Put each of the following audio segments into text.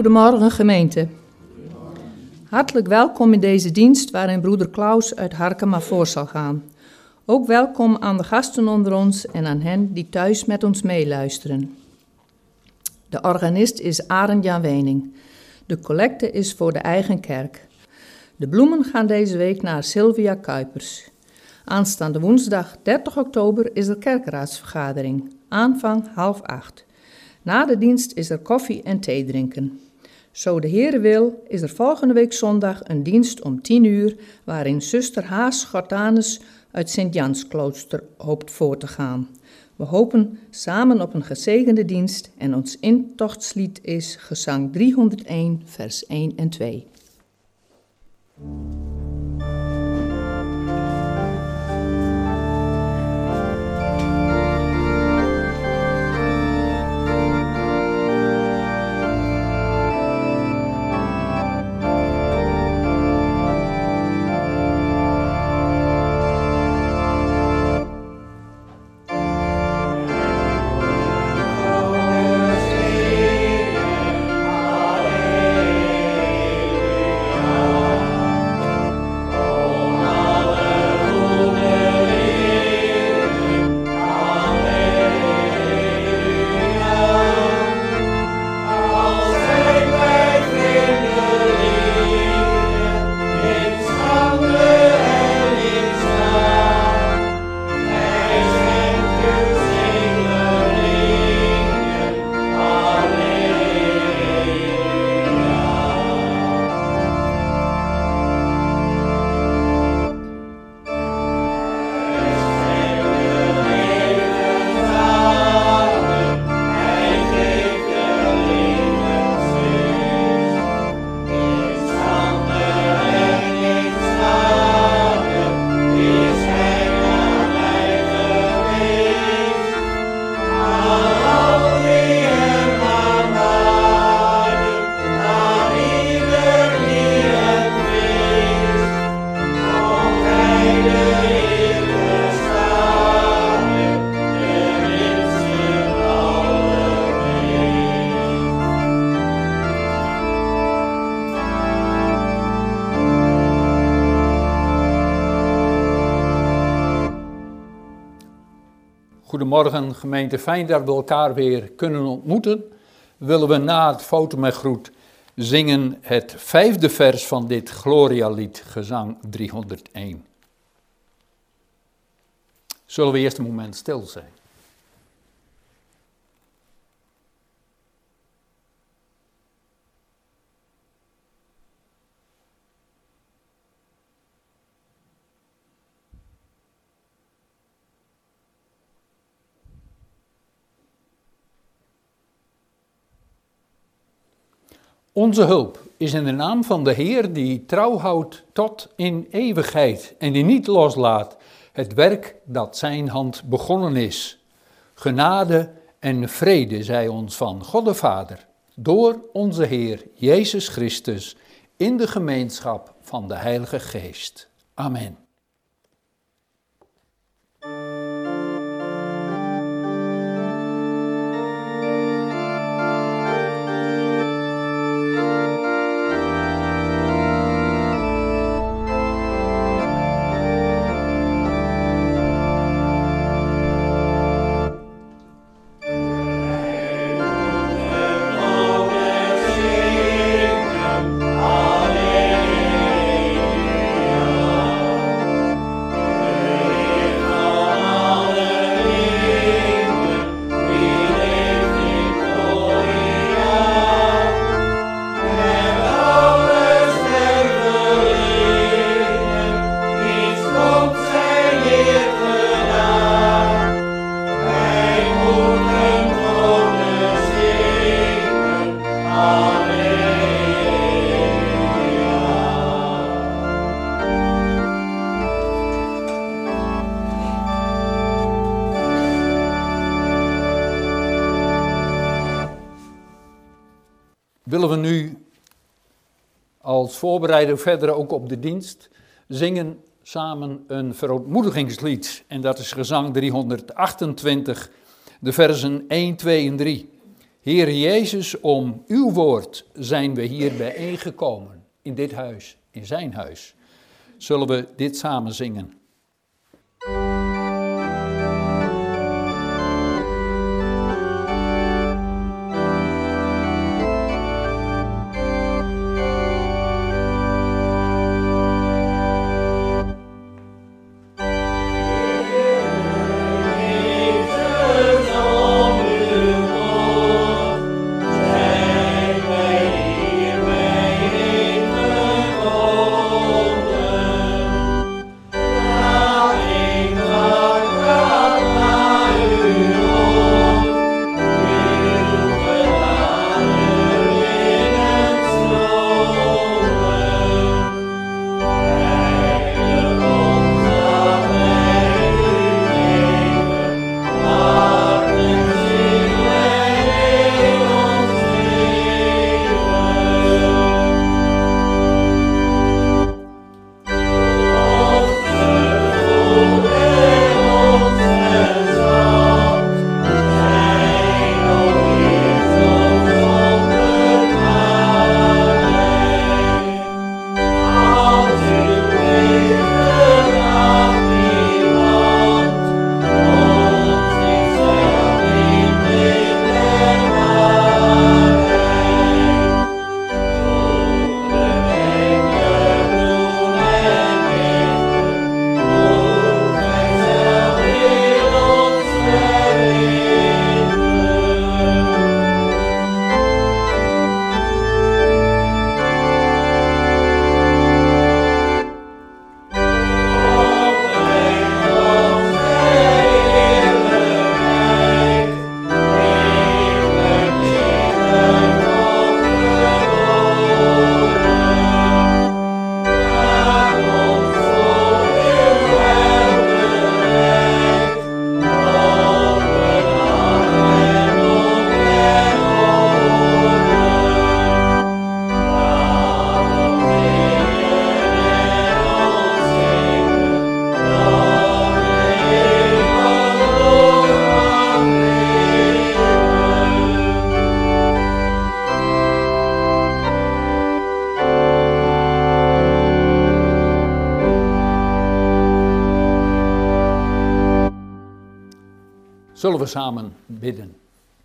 Goedemorgen gemeente. Hartelijk welkom in deze dienst waarin broeder Klaus uit Harkema voor zal gaan. Ook welkom aan de gasten onder ons en aan hen die thuis met ons meeluisteren. De organist is Arend Jan Wening. De collecte is voor de eigen kerk. De bloemen gaan deze week naar Sylvia Kuipers. Aanstaande woensdag 30 oktober is er kerkraadsvergadering. Aanvang 7:30. Na de dienst is er koffie en thee drinken. Zo de Heere wil, is er volgende week zondag een dienst om 10:00... waarin zuster Haas Gortanus uit Sint-Jansklooster hoopt voor te gaan. We hopen samen op een gezegende dienst en ons intochtslied is gezang 301, vers 1 en 2. Goedemorgen gemeente, fijn dat we elkaar weer kunnen ontmoeten. Willen we na het foto met groet zingen het 5e vers van dit Gloria-lied, gezang 301. Zullen we eerst een moment stil zijn? Onze hulp is in de naam van de Heer die trouw houdt tot in eeuwigheid en die niet loslaat het werk dat zijn hand begonnen is. Genade en vrede zij ons van God de Vader, door onze Heer Jezus Christus, in de gemeenschap van de Heilige Geest. Amen. Willen we nu als voorbereider verder ook op de dienst zingen samen een verootmoedigingslied. En dat is gezang 328, de versen 1, 2 en 3. Heer Jezus, om uw woord zijn we hier bijeengekomen, in dit huis, in zijn huis. Zullen we dit samen zingen? Zullen we samen bidden?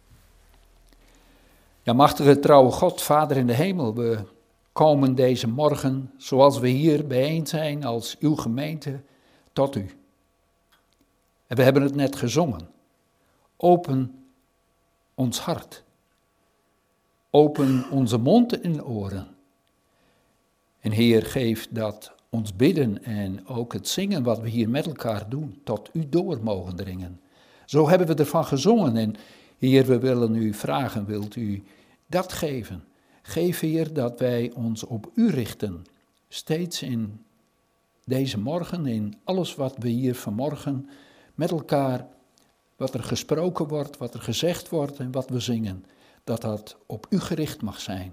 Ja, machtige trouwe God, Vader in de hemel, we komen deze morgen, zoals we hier bijeen zijn als uw gemeente, tot u. En we hebben het net gezongen. Open ons hart. Open onze mond en oren. En Heer, geef dat ons bidden en ook het zingen wat we hier met elkaar doen, tot u door mogen dringen. Zo hebben we ervan gezongen en Heer, we willen u vragen, wilt u dat geven? Geef Heer dat wij ons op u richten, steeds in deze morgen, in alles wat we hier vanmorgen met elkaar, wat er gesproken wordt, wat er gezegd wordt en wat we zingen, dat dat op u gericht mag zijn.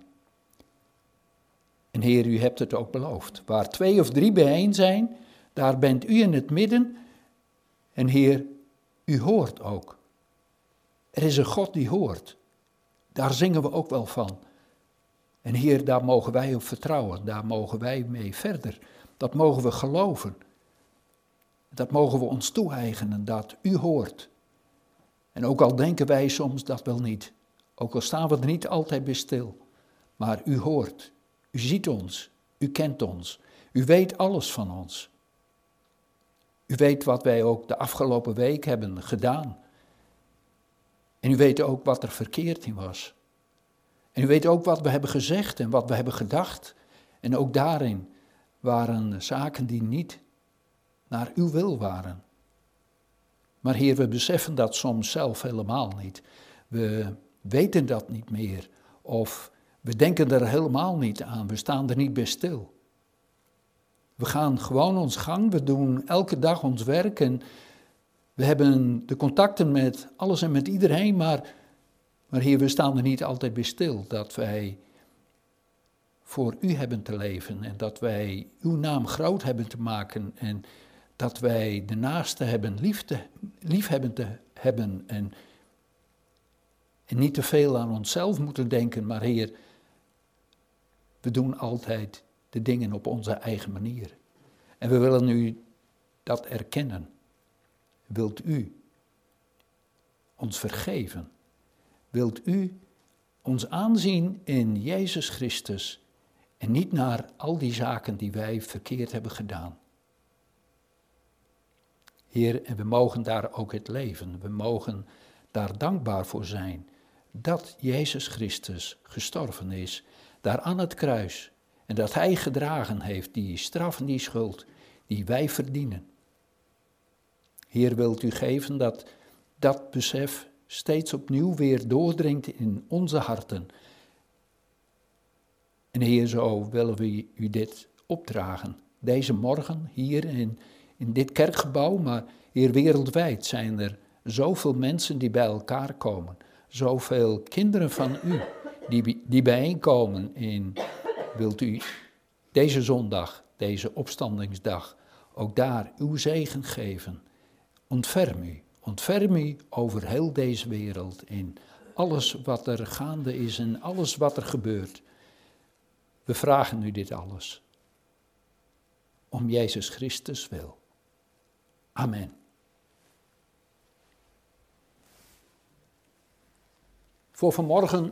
En Heer, u hebt het ook beloofd. Waar 2 of 3 bijeen zijn, daar bent u in het midden. En Heer, u hoort ook. Er is een God die hoort. Daar zingen we ook wel van. En Heer, daar mogen wij op vertrouwen. Daar mogen wij mee verder. Dat mogen we geloven. Dat mogen we ons toe-eigenen, dat u hoort. En ook al denken wij soms dat wel niet. Ook al staan we er niet altijd bij stil. Maar u hoort. U ziet ons. U kent ons. U weet alles van ons. U weet wat wij ook de afgelopen week hebben gedaan. En u weet ook wat er verkeerd in was. En u weet ook wat we hebben gezegd en wat we hebben gedacht. En ook daarin waren zaken die niet naar uw wil waren. Maar Heer, we beseffen dat soms zelf helemaal niet. We weten dat niet meer. Of we denken er helemaal niet aan. We staan er niet bij stil. We gaan gewoon ons gang. We doen elke dag ons werk. En we hebben de contacten met alles en met iedereen. Maar Heer, we staan er niet altijd bij stil. Dat wij voor u hebben te leven. En dat wij uw naam groot hebben te maken. En dat wij de naaste hebben lief hebben te hebben. En En niet te veel aan onszelf moeten denken, maar Heer, we doen altijd de dingen op onze eigen manier. En we willen u dat erkennen. Wilt u ons vergeven? Wilt u ons aanzien in Jezus Christus en niet naar al die zaken die wij verkeerd hebben gedaan? Heer, en we mogen daar ook het leven, we mogen daar dankbaar voor zijn dat Jezus Christus gestorven is, daar aan het kruis, en dat Hij gedragen heeft die straf en die schuld die wij verdienen. Heer, wilt u geven dat dat besef steeds opnieuw weer doordringt in onze harten. En Heer, zo willen we u dit opdragen. Deze morgen hier in dit kerkgebouw, maar Heer, wereldwijd zijn er zoveel mensen die bij elkaar komen. Zoveel kinderen van u die bijeenkomen. Wilt u deze zondag, deze opstandingsdag, ook daar uw zegen geven. Ontferm u over heel deze wereld in alles wat er gaande is en alles wat er gebeurt. We vragen u dit alles. Om Jezus Christus wil. Amen. Voor vanmorgen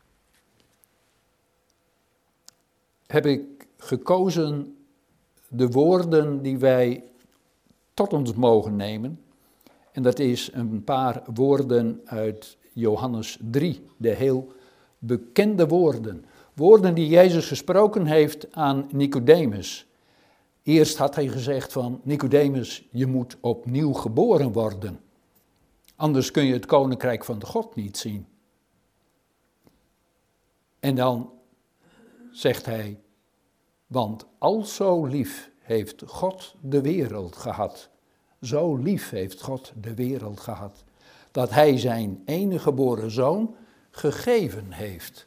heb ik gekozen de woorden die wij tot ons mogen nemen. En dat is een paar woorden uit Johannes 3, de heel bekende woorden. Woorden die Jezus gesproken heeft aan Nicodemus. Eerst had hij gezegd van, Nicodemus, je moet opnieuw geboren worden. Anders kun je het koninkrijk van de God niet zien. En dan zegt hij, want al zo lief heeft God de wereld gehad. Zo lief heeft God de wereld gehad, dat hij zijn enige geboren zoon gegeven heeft.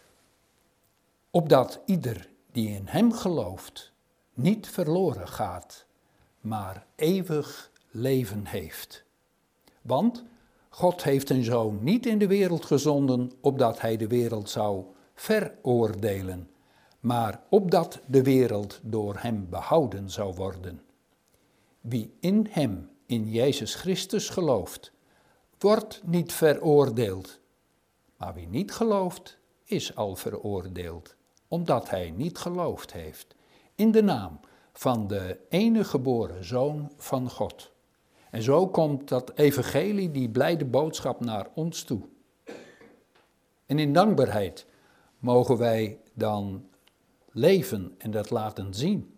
Opdat ieder die in hem gelooft niet verloren gaat, maar eeuwig leven heeft. Want God heeft zijn zoon niet in de wereld gezonden, opdat hij de wereld zou veroordelen, maar opdat de wereld door hem behouden zou worden. Wie in hem, in Jezus Christus gelooft, wordt niet veroordeeld. Maar wie niet gelooft, is al veroordeeld, omdat hij niet geloofd heeft in de naam van de enige geboren Zoon van God. En zo komt dat evangelie, die blijde boodschap, naar ons toe. En in dankbaarheid mogen wij dan leven en dat laten zien.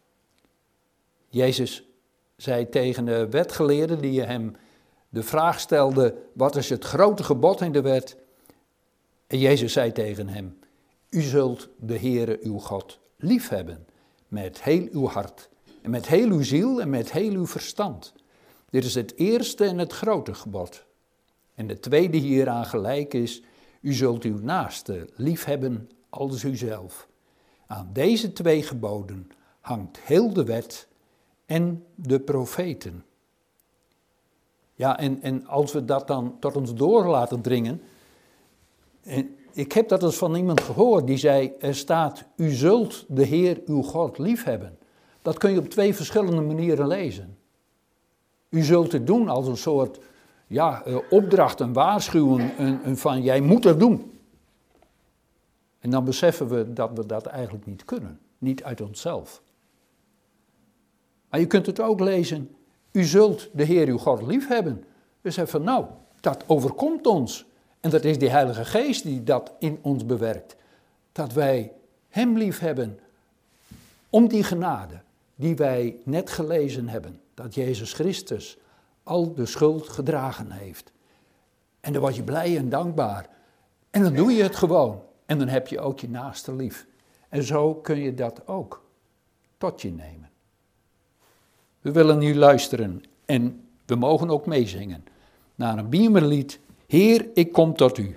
Jezus zei tegen de wetgeleerden die hem de vraag stelde, wat is het grote gebod in de wet? En Jezus zei tegen hem, u zult de Heere uw God liefhebben met heel uw hart en met heel uw ziel en met heel uw verstand. Dit is het eerste en het grote gebod. En de tweede hieraan gelijk is, u zult uw naaste liefhebben als uzelf. Aan deze twee geboden hangt heel de wet en de profeten. Ja, en als we dat dan tot ons door laten dringen. En ik heb dat eens van iemand gehoord die zei, er staat, u zult de Heer uw God liefhebben. Dat kun je op twee verschillende manieren lezen. U zult het doen als een soort opdracht, een waarschuwing, van jij moet het doen. En dan beseffen we dat eigenlijk niet kunnen, niet uit onszelf. Maar je kunt het ook lezen, u zult de Heer uw God liefhebben. Dus even nou, dat overkomt ons. En dat is die Heilige Geest die dat in ons bewerkt. Dat wij hem liefhebben om die genade die wij net gelezen hebben. Dat Jezus Christus al de schuld gedragen heeft. En dan word je blij en dankbaar. En dan doe je het gewoon. En dan heb je ook je naaste lief. En zo kun je dat ook tot je nemen. We willen nu luisteren en we mogen ook meezingen naar een Bijlmerlied. Heer, ik kom tot u.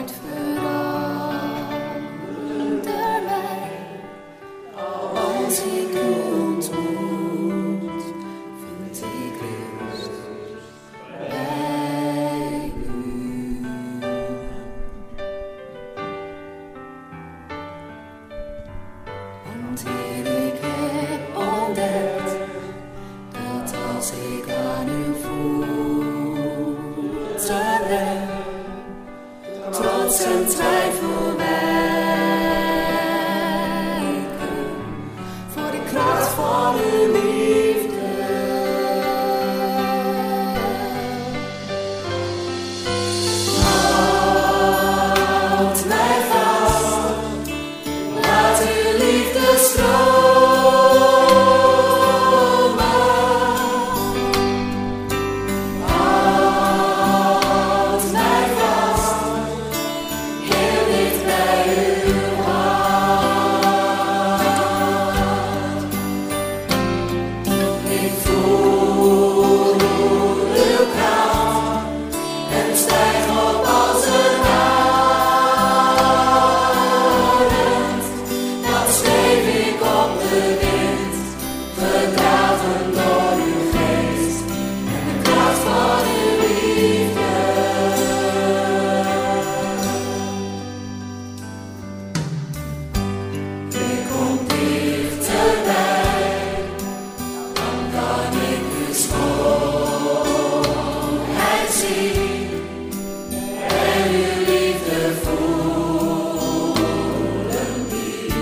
hart verander mij. Als ik u ontmoet, vind ik rust bij u. Want Heer, ik heb ontdekt dat als ik aan uw voeten leg, trots en twijfel wijken voor de kracht van uw liefde. Houd mij vast, laat uw liefde stromen. Houd mij vast, heel dicht bij uw hart. Ik voel uw kracht en stijg op als een arend. Dan zweef ik op de wind, gedragen door uw geest en de kracht van uw liefde. Ik kom dichterbij, dan kan ik uw schoonheid zien en uw liefde voelen diep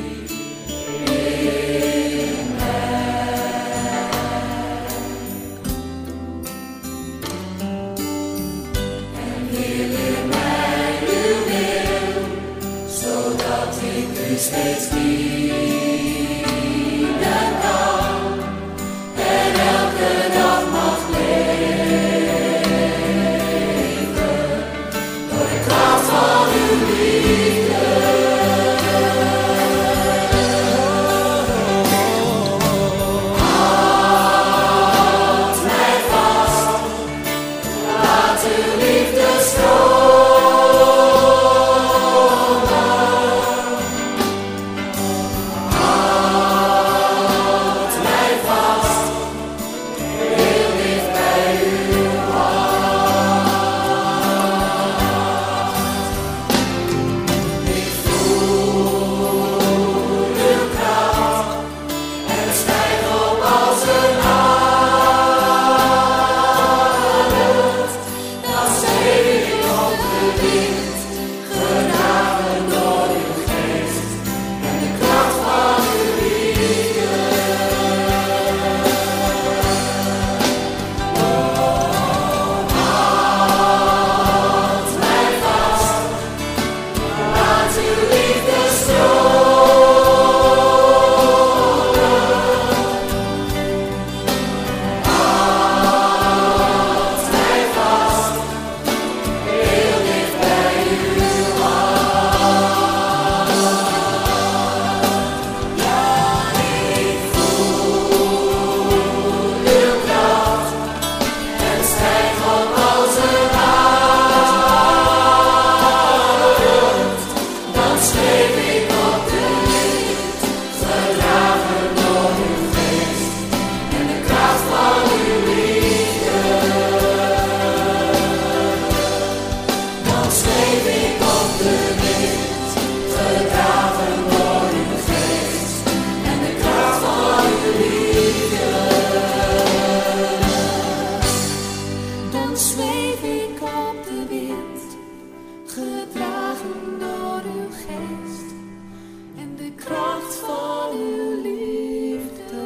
in mij. En Heer, leer mij uw wil, zodat ik u steeds dienen kan en elke dag mag leven door de kracht van uw liefde. Houd mij vast, laat uw liefde stromen. Houd mij vast, heel dicht bij uw hart. Ik voel uw kracht en stijg op als een arend. Dan zweef ik op de wind, gedragen door uw geest en de kracht van uw liefde. Houd mij vast, laat uw liefde stromen. Houd mij vast, heel dicht bij uw hart. Ja, ik voel uw kracht en stijg op als een arend. Dan zweef ik op de wind, gedragen door uw geest en de kracht van uw liefde. Dan zweef ik op de wind, gedragen door uw geest en de kracht van uw liefde. Dan zweef ik op de wind, gedragen door uw geest en de kracht van uw liefde.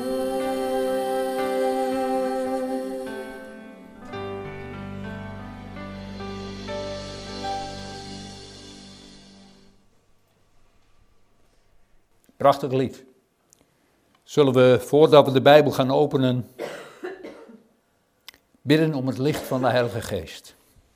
Prachtig lied. Zullen we, voordat we de Bijbel gaan openen, bidden om het licht van de Heilige Geest.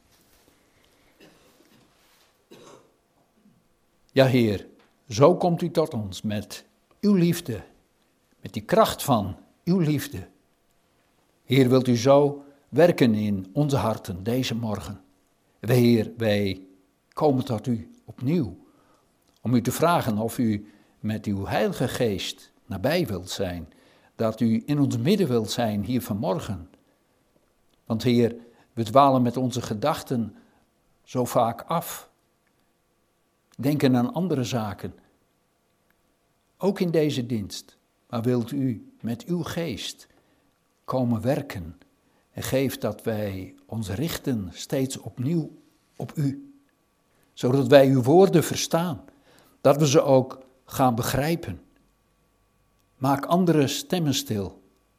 Ja, Heer, zo komt u tot ons met uw liefde, met die kracht van uw liefde. Heer, wilt u zo werken in onze harten deze morgen. Heer, wij komen tot u opnieuw. Om u te vragen of u met uw Heilige Geest nabij wilt zijn. Dat u in ons midden wilt zijn hier vanmorgen. Want Heer, we dwalen met onze gedachten zo vaak af. Denken aan andere zaken. Ook in deze dienst. Maar wilt u met uw geest komen werken. En geef dat wij ons richten steeds opnieuw op u. Zodat wij uw woorden verstaan. Dat we ze ook gaan begrijpen. Maak andere stemmen stil.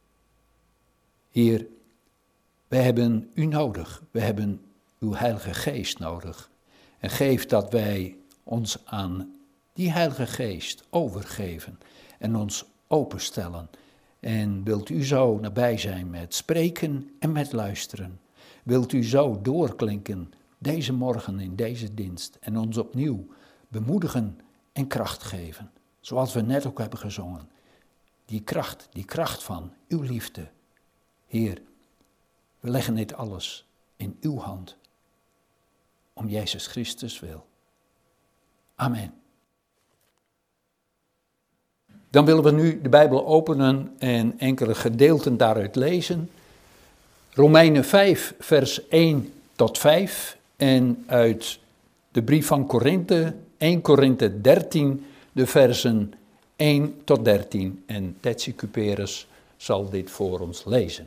Heer, wij hebben u nodig. We hebben uw Heilige Geest nodig. En geef dat wij ons aan die Heilige Geest overgeven en ons openstellen. En wilt u zo nabij zijn met spreken en met luisteren. Wilt u zo doorklinken deze morgen in deze dienst en ons opnieuw bemoedigen en kracht geven. Zoals we net ook hebben gezongen. Die kracht van uw liefde. Heer, we leggen dit alles in uw hand. Om Jezus Christus wil. Amen. Dan willen we nu de Bijbel openen en enkele gedeelten daaruit lezen. Romeinen 5, vers 1 tot 5. En uit de brief van Korinthe, 1 Korinthe 13, de versen 1 tot 13. En Tetsi Cuperus zal dit voor ons lezen.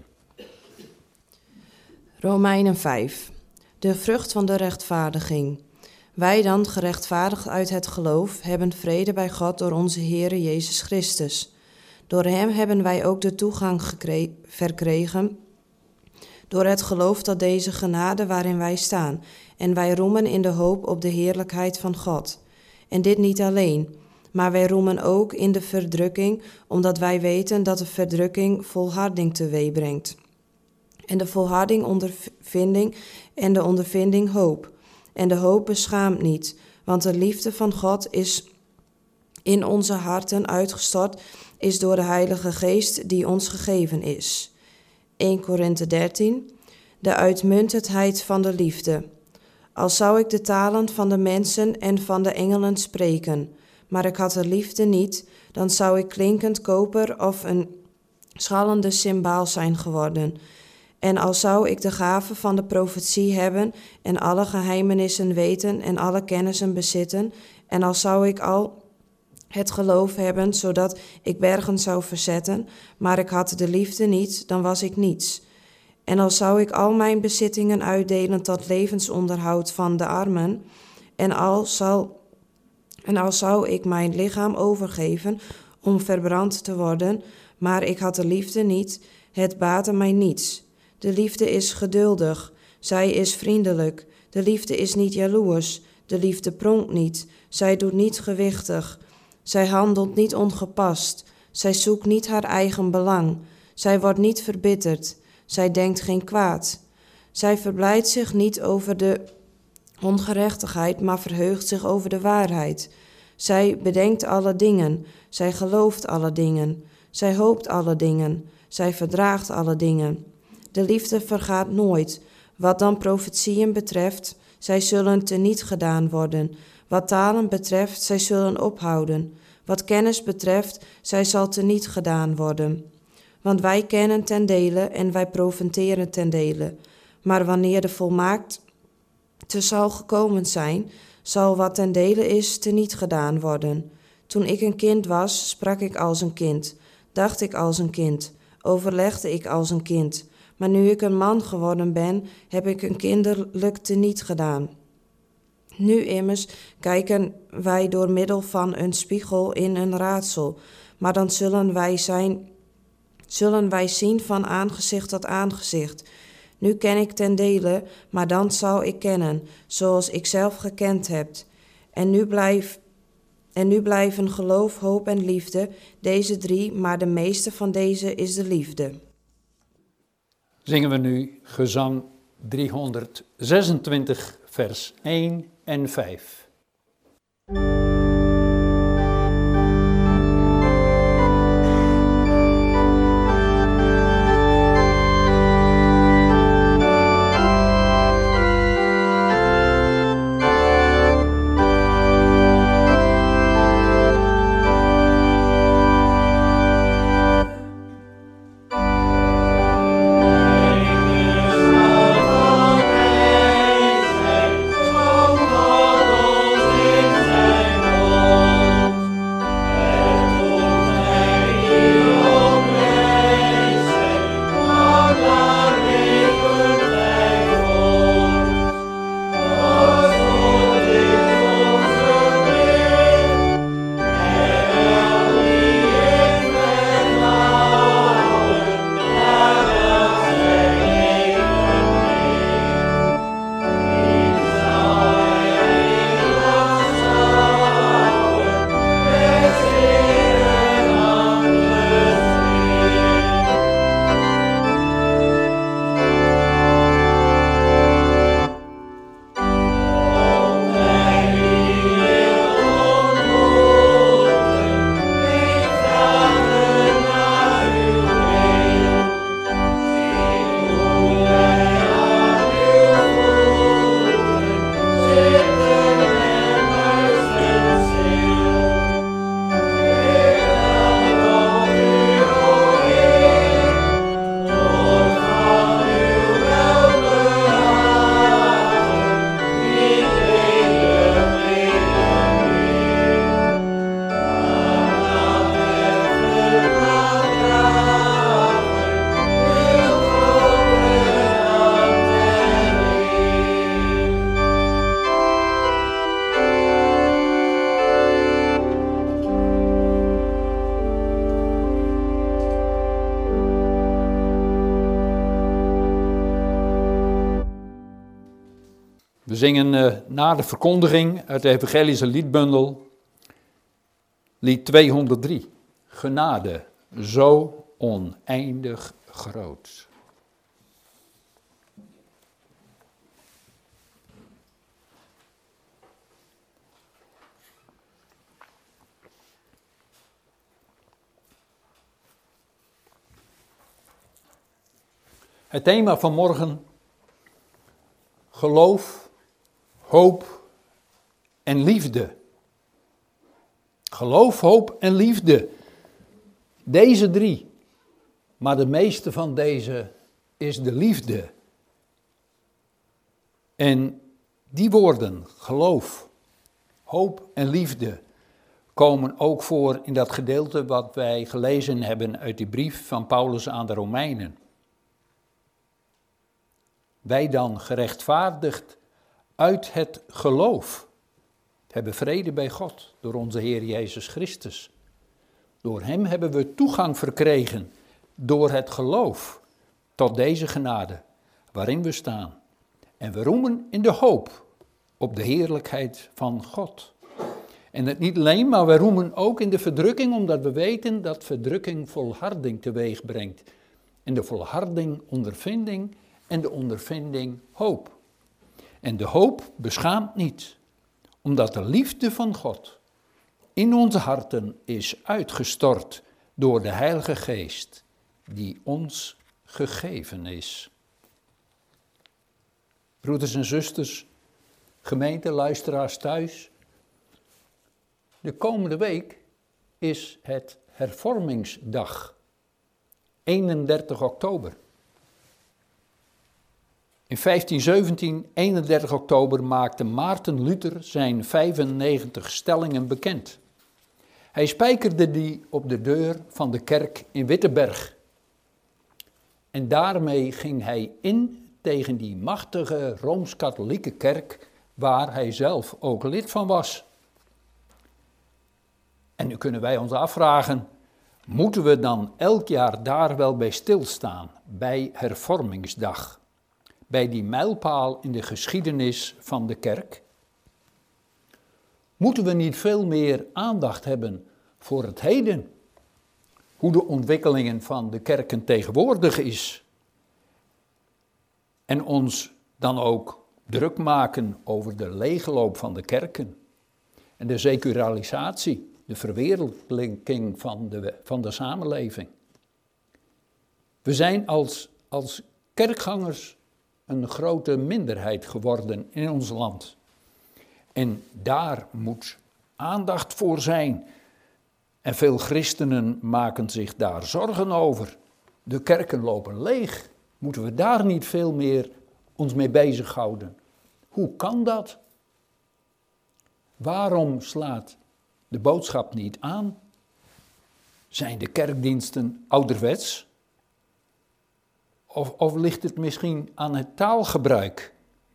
Romeinen 5. De vrucht van de rechtvaardiging. Wij dan, gerechtvaardigd uit het geloof, hebben vrede bij God door onze Heere Jezus Christus. Door hem hebben wij ook de toegang verkregen, door het geloof tot deze genade waarin wij staan. En wij roemen in de hoop op de heerlijkheid van God. En dit niet alleen, maar wij roemen ook in de verdrukking, omdat wij weten dat de verdrukking volharding teweegbrengt. En de volharding ondervinding en de ondervinding hoop. En de hoop beschaamt niet, want de liefde van God is in onze harten uitgestort, is door de Heilige Geest die ons gegeven is. 1 Korinthe 13. De uitmuntendheid van de liefde. Al zou ik de talen van de mensen en van de engelen spreken, maar ik had de liefde niet, dan zou ik klinkend koper of een schallende cymbaal zijn geworden. En al zou ik de gave van de profetie hebben en alle geheimenissen weten en alle kennissen bezitten, en al zou ik al het geloof hebben, zodat ik bergen zou verzetten, maar ik had de liefde niet, dan was ik niets. En al zou ik al mijn bezittingen uitdelen tot levensonderhoud van de armen, en al zou ik mijn lichaam overgeven om verbrand te worden, maar ik had de liefde niet, het baatte mij niets. De liefde is geduldig, zij is vriendelijk. De liefde is niet jaloers, de liefde pronkt niet, zij doet niet gewichtig. Zij handelt niet ongepast, zij zoekt niet haar eigen belang. Zij wordt niet verbitterd, zij denkt geen kwaad. Zij verblijdt zich niet over de ongerechtigheid, maar verheugt zich over de waarheid. Zij bedenkt alle dingen, zij gelooft alle dingen. Zij hoopt alle dingen, zij verdraagt alle dingen. De liefde vergaat nooit. Wat dan profetieën betreft, zij zullen teniet gedaan worden. Wat talen betreft, zij zullen ophouden. Wat kennis betreft, zij zal teniet gedaan worden. Want wij kennen ten dele en wij profiteren ten dele. Maar wanneer de volmaakte zal gekomen zijn, zal wat ten dele is teniet gedaan worden. Toen ik een kind was, sprak ik als een kind, dacht ik als een kind, overlegde ik als een kind. Maar nu ik een man geworden ben, heb ik een kinderlijk teniet gedaan. Nu immers kijken wij door middel van een spiegel in een raadsel, maar dan zullen wij zien van aangezicht tot aangezicht. Nu ken ik ten dele, maar dan zal ik kennen, zoals ik zelf gekend heb. En nu blijven geloof, hoop en liefde, deze drie, maar de meeste van deze is de liefde. Zingen we nu gezang 326, vers 1 en 5. We zingen na de verkondiging uit de evangelische liedbundel, lied 203. Genade, zo oneindig groot. Het thema van morgen: geloof, hoop en liefde. Geloof, hoop en liefde. Deze drie. Maar de meeste van deze is de liefde. En die woorden, geloof, hoop en liefde, komen ook voor in dat gedeelte wat wij gelezen hebben uit die brief van Paulus aan de Romeinen. Wij dan, gerechtvaardigd uit het geloof, hebben vrede bij God door onze Heer Jezus Christus. Door Hem hebben we toegang verkregen door het geloof tot deze genade waarin we staan. En we roemen in de hoop op de heerlijkheid van God. En het niet alleen, maar we roemen ook in de verdrukking, omdat we weten dat verdrukking volharding teweeg brengt. En de volharding ondervinding en de ondervinding hoop. En de hoop beschaamt niet, omdat de liefde van God in onze harten is uitgestort door de Heilige Geest die ons gegeven is. Broeders en zusters, gemeente, luisteraars thuis. De komende week is het hervormingsdag, 31 oktober. In 1517, 31 oktober, maakte Maarten Luther zijn 95 stellingen bekend. Hij spijkerde die op de deur van de kerk in Wittenberg. En daarmee ging hij in tegen die machtige Rooms-Katholieke kerk, waar hij zelf ook lid van was. En nu kunnen wij ons afvragen, moeten we dan elk jaar daar wel bij stilstaan, bij hervormingsdag? Bij die mijlpaal in de geschiedenis van de kerk? Moeten we niet veel meer aandacht hebben voor het heden? Hoe de ontwikkelingen van de kerken tegenwoordig is? En ons dan ook druk maken over de leegloop van de kerken? En de secularisatie, de verwereldlijking van de samenleving? We zijn als kerkgangers een grote minderheid geworden in ons land. En daar moet aandacht voor zijn. En veel christenen maken zich daar zorgen over. De kerken lopen leeg. Moeten we daar niet veel meer ons mee bezighouden? Hoe kan dat? Waarom slaat de boodschap niet aan? Zijn de kerkdiensten ouderwets? Of ligt het misschien aan het taalgebruik?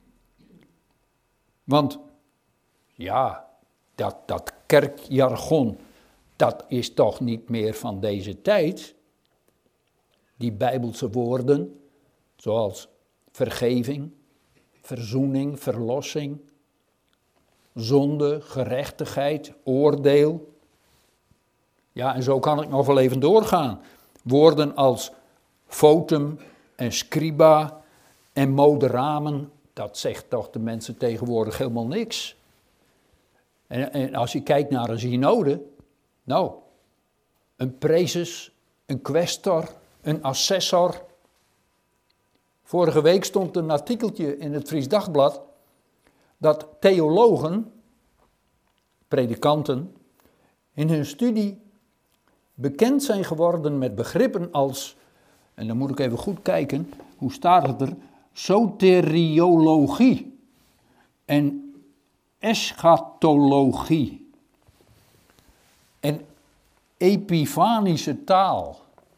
Want ja, dat kerkjargon, dat is toch niet meer van deze tijd. Die Bijbelse woorden, zoals vergeving, verzoening, verlossing, zonde, gerechtigheid, oordeel. Ja, en zo kan ik nog wel even doorgaan. Woorden als fotum en scriba en moderamen, dat zegt toch de mensen tegenwoordig helemaal niks. En als je kijkt naar een synode, nou, een praeses, een questor, een assessor. Vorige week stond een artikeltje in het Fries Dagblad dat theologen, predikanten, in hun studie bekend zijn geworden met begrippen als, en dan moet ik even goed kijken, hoe staat het er? Soteriologie en eschatologie en epifanische taal.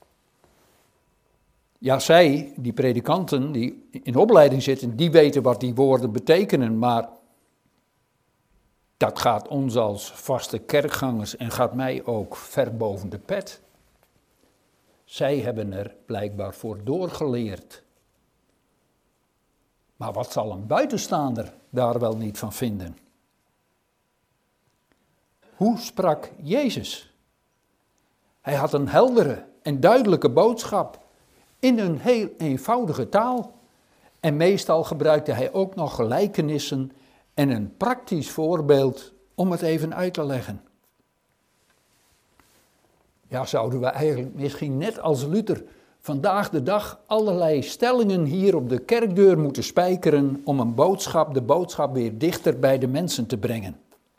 Ja, zij, die predikanten die in opleiding zitten, die weten wat die woorden betekenen, maar dat gaat ons als vaste kerkgangers en gaat mij ook ver boven de pet. Zij hebben er blijkbaar voor doorgeleerd. Maar wat zal een buitenstaander daar wel niet van vinden? Hoe sprak Jezus? Hij had een heldere en duidelijke boodschap in een heel eenvoudige taal. En meestal gebruikte hij ook nog gelijkenissen en een praktisch voorbeeld om het even uit te leggen. Ja, zouden we eigenlijk misschien net als Luther vandaag de dag allerlei stellingen hier op de kerkdeur moeten spijkeren om de boodschap weer dichter bij de mensen te brengen.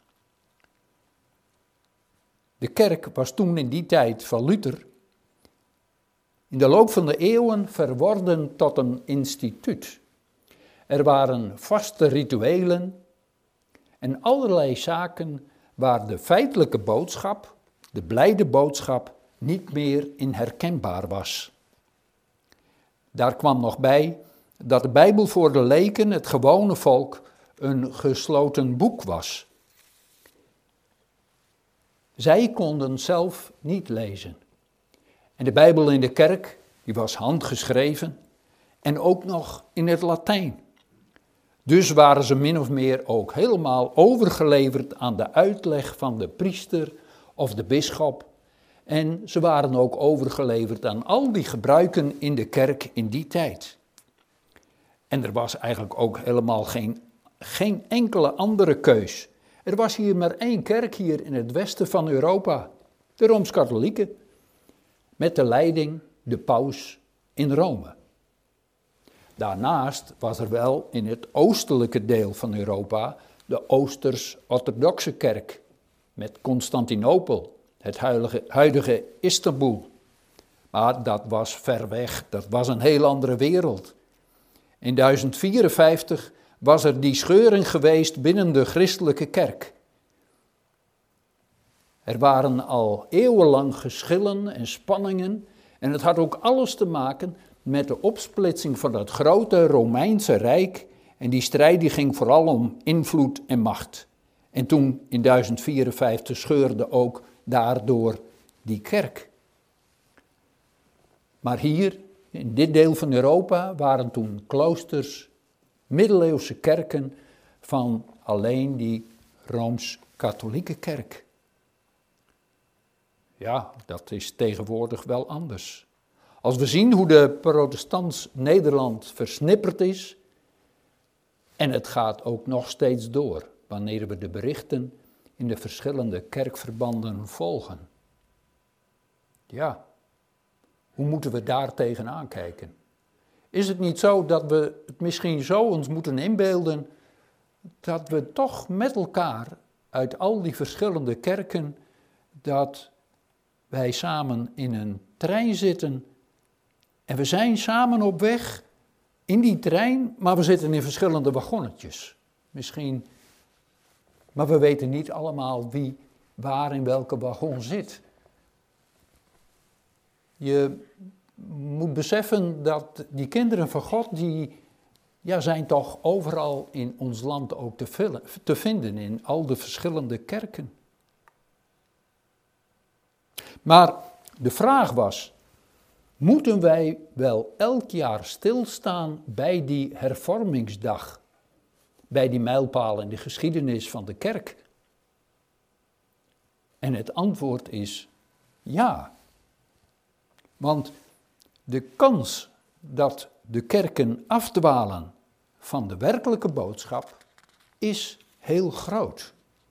De kerk was toen in die tijd van Luther in de loop van de eeuwen verworden tot een instituut. Er waren vaste rituelen en allerlei zaken waar de feitelijke boodschap, de blijde boodschap, niet meer in herkenbaar was. Daar kwam nog bij dat de Bijbel voor de leken, het gewone volk, een gesloten boek was. Zij konden zelf niet lezen. En de Bijbel in de kerk, die was handgeschreven en ook nog in het Latijn. Dus waren ze min of meer ook helemaal overgeleverd aan de uitleg van de priester of de bisschop. En ze waren ook overgeleverd aan al die gebruiken in de kerk in die tijd. En er was eigenlijk ook helemaal geen enkele andere keus. Er was hier maar één kerk hier in het westen van Europa, de Rooms-Katholieke, met de leiding de paus in Rome. Daarnaast was er wel in het oostelijke deel van Europa de Oosters-orthodoxe kerk met Constantinopel, het huidige Istanbul. Maar dat was ver weg, dat was een heel andere wereld. In 1054 was er die scheuring geweest binnen de christelijke kerk. Er waren al eeuwenlang geschillen en spanningen en het had ook alles te maken met de opsplitsing van het grote Romeinse Rijk en die strijd die ging vooral om invloed en macht. En toen in 1054 scheurde ook daardoor die kerk. Maar hier, in dit deel van Europa, waren toen kloosters, middeleeuwse kerken van alleen die Rooms-Katholieke kerk. Ja, dat is tegenwoordig wel anders. Als we zien hoe de protestants Nederland versnipperd is, en het gaat ook nog steeds door, wanneer we de berichten in de verschillende kerkverbanden volgen. Ja, hoe moeten we daar tegenaan kijken? Is het niet zo dat we het misschien zo ons moeten inbeelden, dat we toch met elkaar uit al die verschillende kerken, dat wij samen in een trein zitten en we zijn samen op weg in die trein, maar we zitten in verschillende wagonnetjes. Misschien, maar we weten niet allemaal wie waar in welke wagon zit. Je moet beseffen dat die kinderen van God, die zijn toch overal in ons land ook te vinden, in al de verschillende kerken. Maar de vraag was, moeten wij wel elk jaar stilstaan bij die hervormingsdag, bij die mijlpaal in de geschiedenis van de kerk? En het antwoord is ja. Want de kans dat de kerken afdwalen van de werkelijke boodschap is heel groot.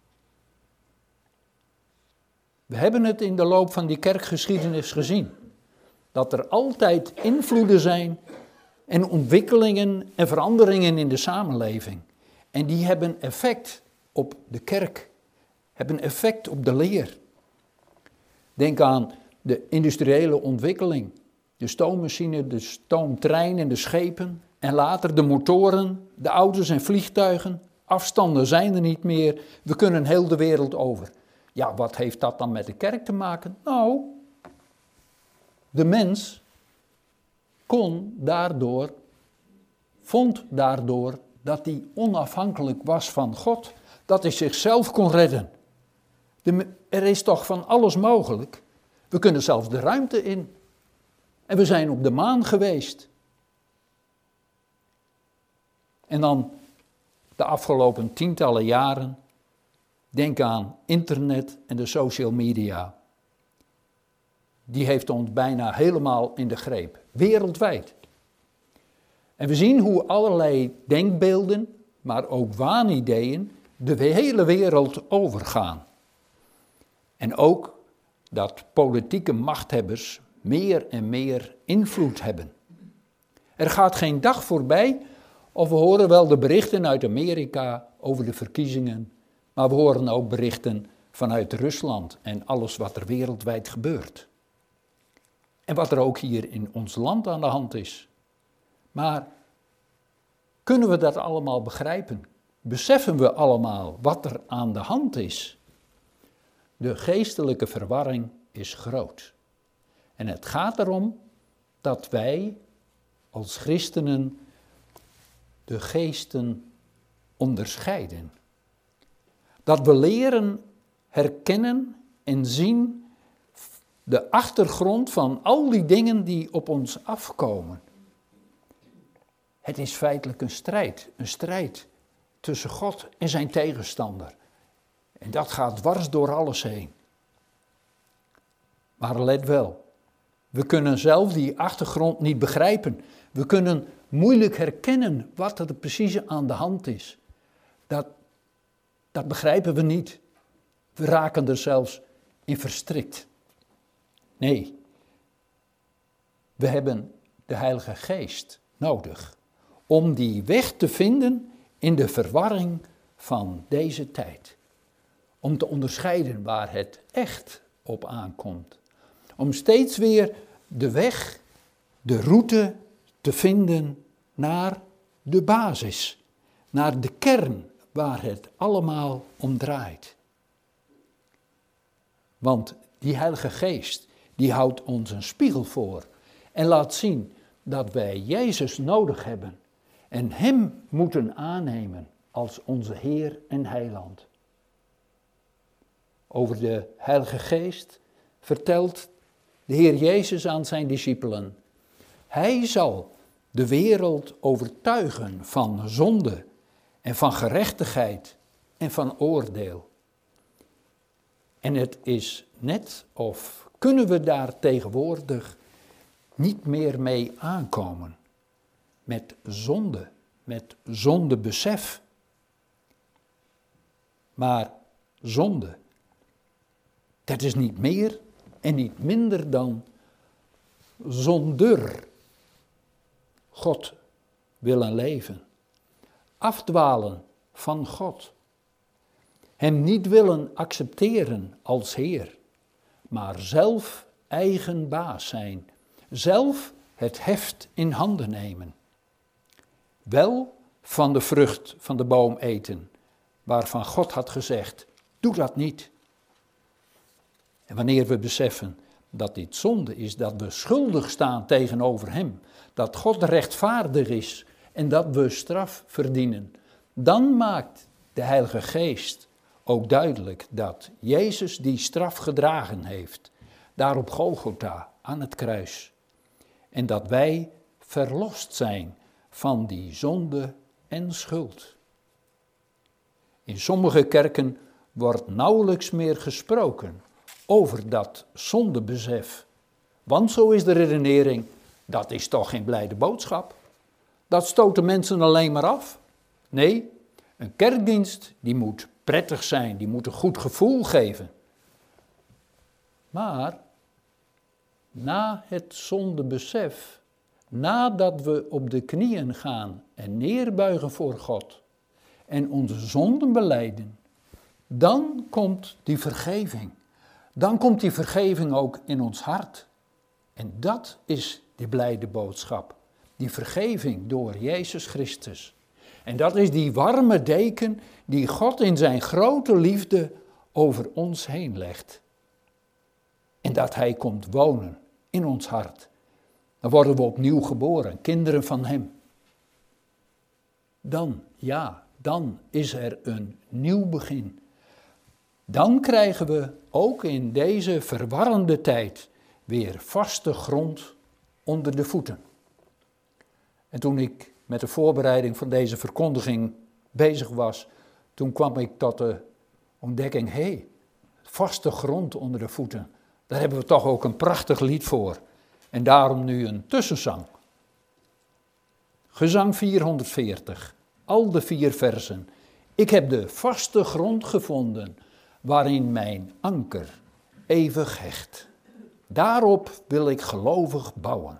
We hebben het in de loop van die kerkgeschiedenis gezien. Dat er altijd invloeden zijn en ontwikkelingen en veranderingen in de samenleving. En die hebben effect op de kerk, hebben effect op de leer. Denk aan de industriële ontwikkeling, de stoommachine, de stoomtrein en de schepen. En later de motoren, de auto's en vliegtuigen. Afstanden zijn er niet meer, we kunnen heel de wereld over. Ja, wat heeft dat dan met de kerk te maken? Nou, de mens vond daardoor dat hij onafhankelijk was van God. Dat hij zichzelf kon redden. Er is toch van alles mogelijk. We kunnen zelfs de ruimte in. En we zijn op de maan geweest. En dan de afgelopen tientallen jaren, denk aan internet en de social media. Die heeft ons bijna helemaal in de greep, wereldwijd. En we zien hoe allerlei denkbeelden, maar ook waanideeën, de hele wereld overgaan. En ook dat politieke machthebbers meer en meer invloed hebben. Er gaat geen dag voorbij of we horen wel de berichten uit Amerika over de verkiezingen, maar we horen ook berichten vanuit Rusland en alles wat er wereldwijd gebeurt. En wat er ook hier in ons land aan de hand is. Maar kunnen we dat allemaal begrijpen? Beseffen we allemaal wat er aan de hand is? De geestelijke verwarring is groot. En het gaat erom dat wij als christenen de geesten onderscheiden. Dat we leren herkennen en zien de achtergrond van al die dingen die op ons afkomen. Het is feitelijk een strijd tussen God en zijn tegenstander. En dat gaat dwars door alles heen. Maar let wel, we kunnen zelf die achtergrond niet begrijpen. We kunnen moeilijk herkennen wat er precies aan de hand is. Dat begrijpen we niet. We raken er zelfs in verstrikt. Nee, we hebben de Heilige Geest nodig om die weg te vinden in de verwarring van deze tijd. Om te onderscheiden waar het echt op aankomt. Om steeds weer de weg, de route te vinden naar de basis. Naar de kern waar het allemaal om draait. Want die Heilige Geest, die houdt ons een spiegel voor. En laat zien dat wij Jezus nodig hebben. En Hem moeten aannemen als onze Heer en Heiland. Over de Heilige Geest vertelt de Heer Jezus aan zijn discipelen. Hij zal de wereld overtuigen van zonde en van gerechtigheid en van oordeel. En het is net of kunnen we daar tegenwoordig niet meer mee aankomen. Met zondebesef. Maar zonde, dat is niet meer en niet minder dan zonder God willen leven. Afdwalen van God. Hem niet willen accepteren als Heer, maar zelf eigen baas zijn. Zelf het heft in handen nemen. Wel van de vrucht van de boom eten, waarvan God had gezegd, doe dat niet. En wanneer we beseffen dat dit zonde is, dat we schuldig staan tegenover Hem, dat God rechtvaardig is en dat we straf verdienen, dan maakt de Heilige Geest ook duidelijk dat Jezus die straf gedragen heeft, daar op Golgotha aan het kruis. En dat wij verlost zijn van die zonde en schuld. In sommige kerken wordt nauwelijks meer gesproken over dat zondebesef. Want zo is de redenering, dat is toch geen blijde boodschap. Dat stoten mensen alleen maar af. Nee, een kerkdienst die moet prettig zijn, die moet een goed gevoel geven. Maar na het zondebesef, nadat we op de knieën gaan en neerbuigen voor God en onze zonden belijden, dan komt die vergeving. Dan komt die vergeving ook in ons hart. En dat is die blijde boodschap. Die vergeving door Jezus Christus. En dat is die warme deken die God in zijn grote liefde over ons heen legt. En dat Hij komt wonen in ons hart. Dan worden we opnieuw geboren, kinderen van Hem. Dan is er een nieuw begin. Dan krijgen we ook in deze verwarrende tijd weer vaste grond onder de voeten. En toen ik met de voorbereiding van deze verkondiging bezig was, toen kwam ik tot de ontdekking, vaste grond onder de voeten. Daar hebben we toch ook een prachtig lied voor. En daarom nu een tussenzang. Gezang 440, al de 4 versen. Ik heb de vaste grond gevonden, waarin mijn anker eeuwig hecht. Daarop wil ik gelovig bouwen.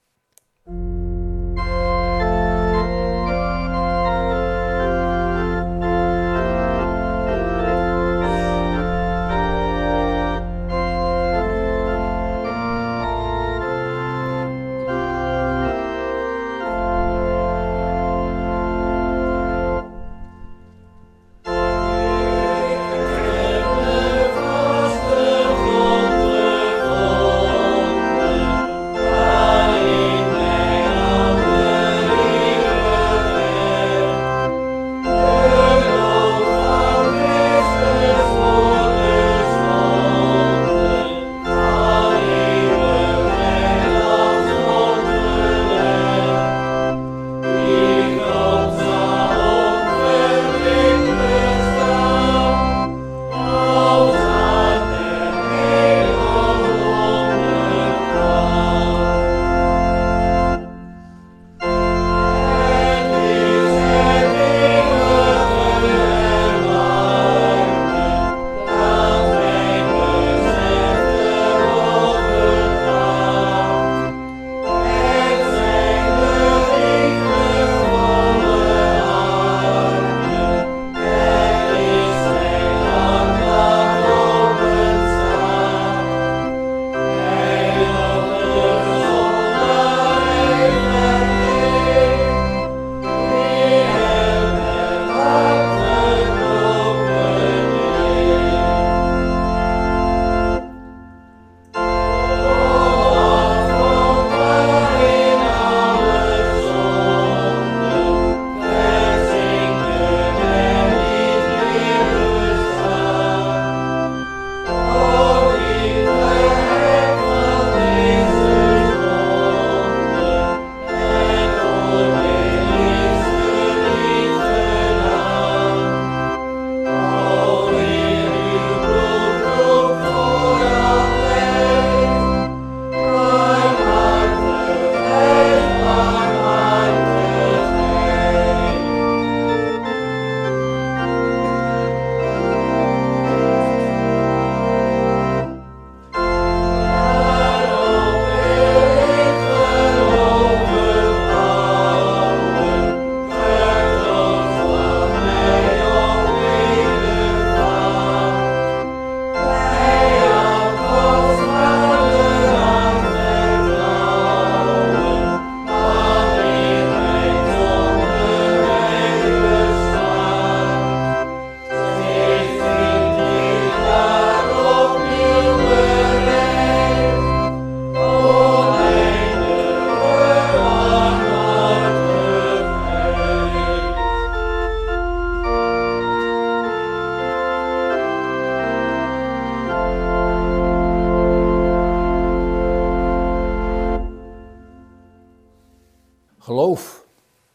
Geloof,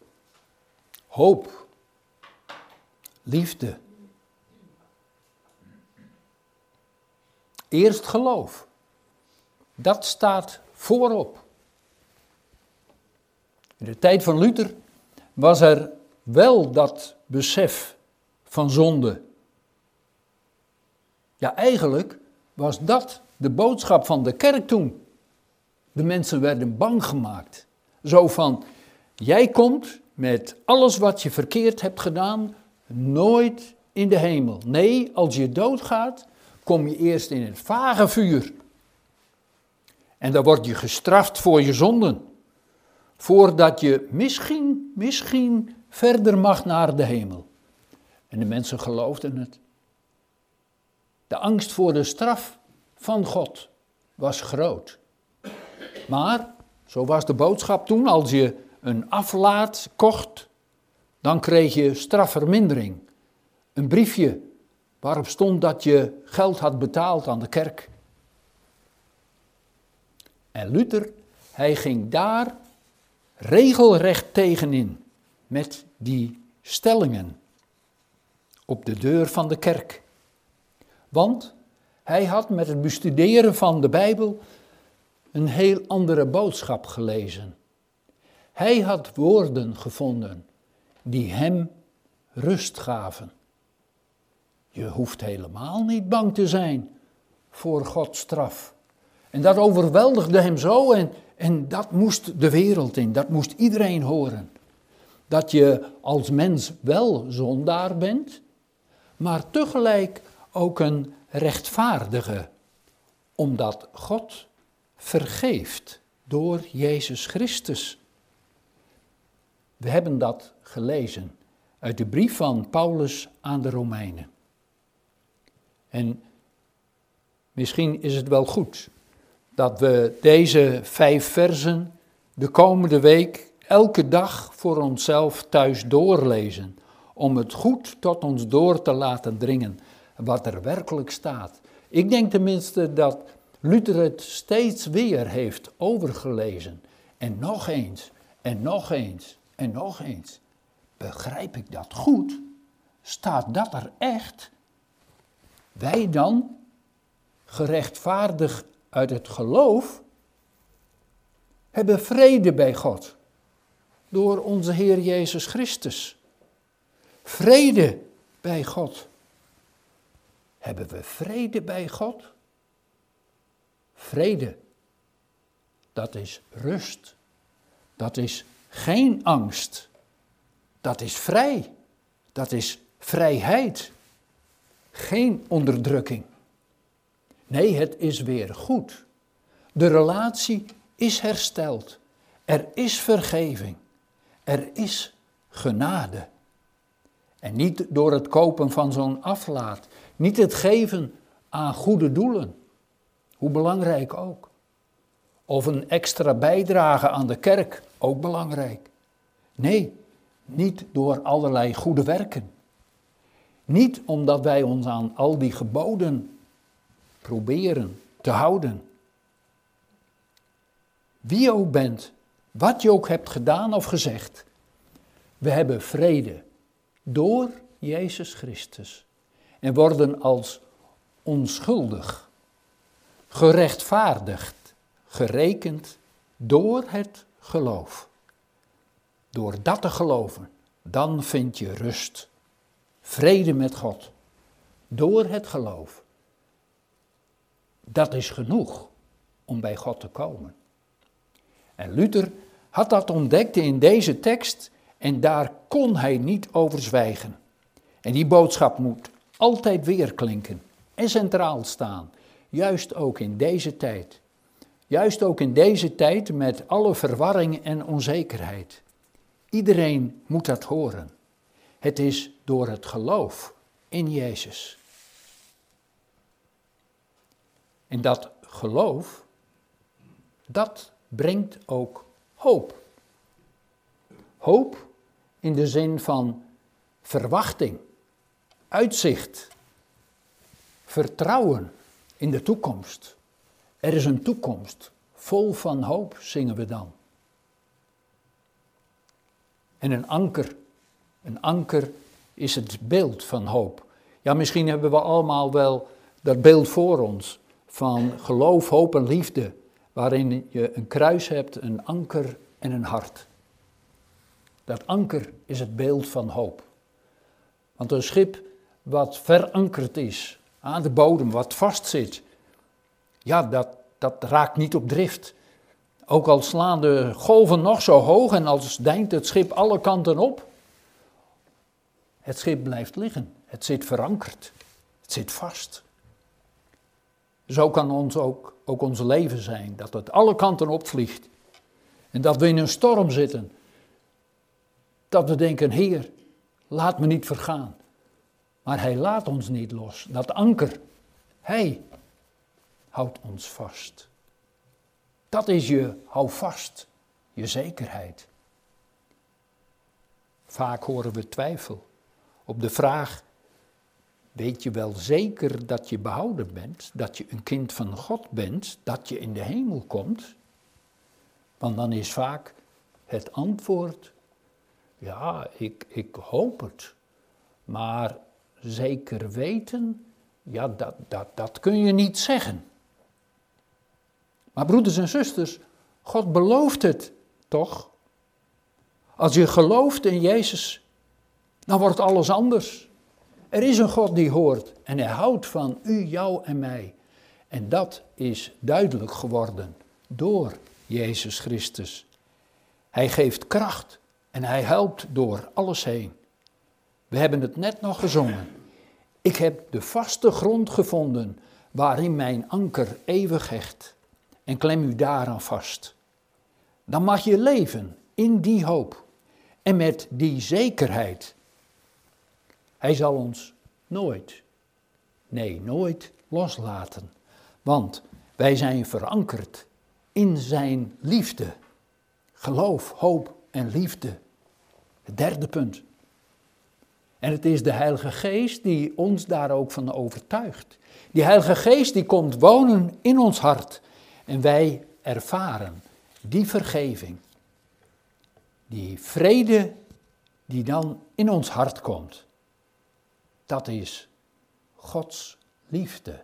hoop, liefde. Eerst geloof. Dat staat voorop. In de tijd van Luther was er wel dat besef van zonde. Ja, eigenlijk was dat de boodschap van de kerk toen. De mensen werden bang gemaakt. Zo van, jij komt met alles wat je verkeerd hebt gedaan nooit in de hemel. Nee, als je doodgaat, kom je eerst in het vage vuur. En dan word je gestraft voor je zonden. Voordat je misschien verder mag naar de hemel. En de mensen geloofden het. De angst voor de straf van God was groot. Maar, zo was de boodschap toen, als je een aflaat kocht, dan kreeg je strafvermindering. Een briefje waarop stond dat je geld had betaald aan de kerk. En Luther, hij ging daar regelrecht tegenin met die stellingen op de deur van de kerk. Want hij had met het bestuderen van de Bijbel een heel andere boodschap gelezen. Hij had woorden gevonden die hem rust gaven. Je hoeft helemaal niet bang te zijn voor Gods straf. En dat overweldigde hem zo en dat moest de wereld in, dat moest iedereen horen. Dat je als mens wel zondaar bent, maar tegelijk ook een rechtvaardige, omdat God vergeeft door Jezus Christus. We hebben dat gelezen uit de brief van Paulus aan de Romeinen. En misschien is het wel goed dat we deze 5 versen de komende week elke dag voor onszelf thuis doorlezen, om het goed tot ons door te laten dringen, wat er werkelijk staat. Ik denk tenminste dat Luther het steeds weer heeft overgelezen. En nog eens, en nog eens, en nog eens. Begrijp ik dat goed? Staat dat er echt? Wij dan, gerechtvaardigd uit het geloof, hebben vrede bij God. Door onze Heer Jezus Christus. Vrede bij God. Hebben we vrede bij God? Vrede, dat is rust. Dat is geen angst. Dat is vrij. Dat is vrijheid. Geen onderdrukking. Nee, het is weer goed. De relatie is hersteld. Er is vergeving. Er is genade. En niet door het kopen van zo'n aflaat. Niet het geven aan goede doelen. Hoe belangrijk ook. Of een extra bijdrage aan de kerk. Ook belangrijk. Nee, niet door allerlei goede werken. Niet omdat wij ons aan al die geboden proberen te houden. Wie je ook bent, wat je ook hebt gedaan of gezegd. We hebben vrede door Jezus Christus. En worden als onschuldig, gerechtvaardigd, gerekend door het geloof. Door dat te geloven, dan vind je rust, vrede met God. Door het geloof. Dat is genoeg om bij God te komen. En Luther had dat ontdekt in deze tekst en daar kon hij niet over zwijgen. En die boodschap moet altijd weer klinken en centraal staan, juist ook in deze tijd. Juist ook in deze tijd met alle verwarring en onzekerheid. Iedereen moet dat horen. Het is door het geloof in Jezus. En dat geloof, dat brengt ook hoop. Hoop in de zin van verwachting, uitzicht, vertrouwen in de toekomst. Er is een toekomst, vol van hoop, zingen we dan. En een anker is het beeld van hoop. Ja, misschien hebben we allemaal wel dat beeld voor ons van geloof, hoop en liefde, waarin je een kruis hebt, een anker en een hart. Dat anker is het beeld van hoop. Want een schip wat verankerd is aan de bodem, wat vastzit, ja, dat raakt niet op drift. Ook al slaan de golven nog zo hoog en als deint het schip alle kanten op, het schip blijft liggen. Het zit verankerd. Het zit vast. Zo kan ook ons leven zijn, dat het alle kanten opvliegt. En dat we in een storm zitten. Dat we denken, Heer, laat me niet vergaan. Maar Hij laat ons niet los. Dat anker, Hij houdt ons vast. Dat is je houvast, je zekerheid. Vaak horen we twijfel op de vraag, weet je wel zeker dat je behouden bent, dat je een kind van God bent, dat je in de hemel komt? Want dan is vaak Het antwoord, ja, ik hoop het. Maar zeker weten, ja, dat kun je niet zeggen. Maar broeders en zusters, God belooft het toch? Als je gelooft in Jezus, dan wordt alles anders. Er is een God die hoort en hij houdt van u, jou en mij. En dat is duidelijk geworden door Jezus Christus. Hij geeft kracht en hij helpt door alles heen. We hebben het net nog gezongen. Ik heb de vaste grond gevonden waarin mijn anker eeuwig hecht. En klem u daaraan vast. Dan mag je leven in die hoop en met die zekerheid. Hij zal ons nooit loslaten. Want wij zijn verankerd in zijn liefde. Geloof, hoop en liefde. Het derde punt. En het is de Heilige Geest die ons daar ook van overtuigt. Die Heilige Geest die komt wonen in ons hart. En wij ervaren die vergeving. Die vrede die dan in ons hart komt. Dat is Gods liefde.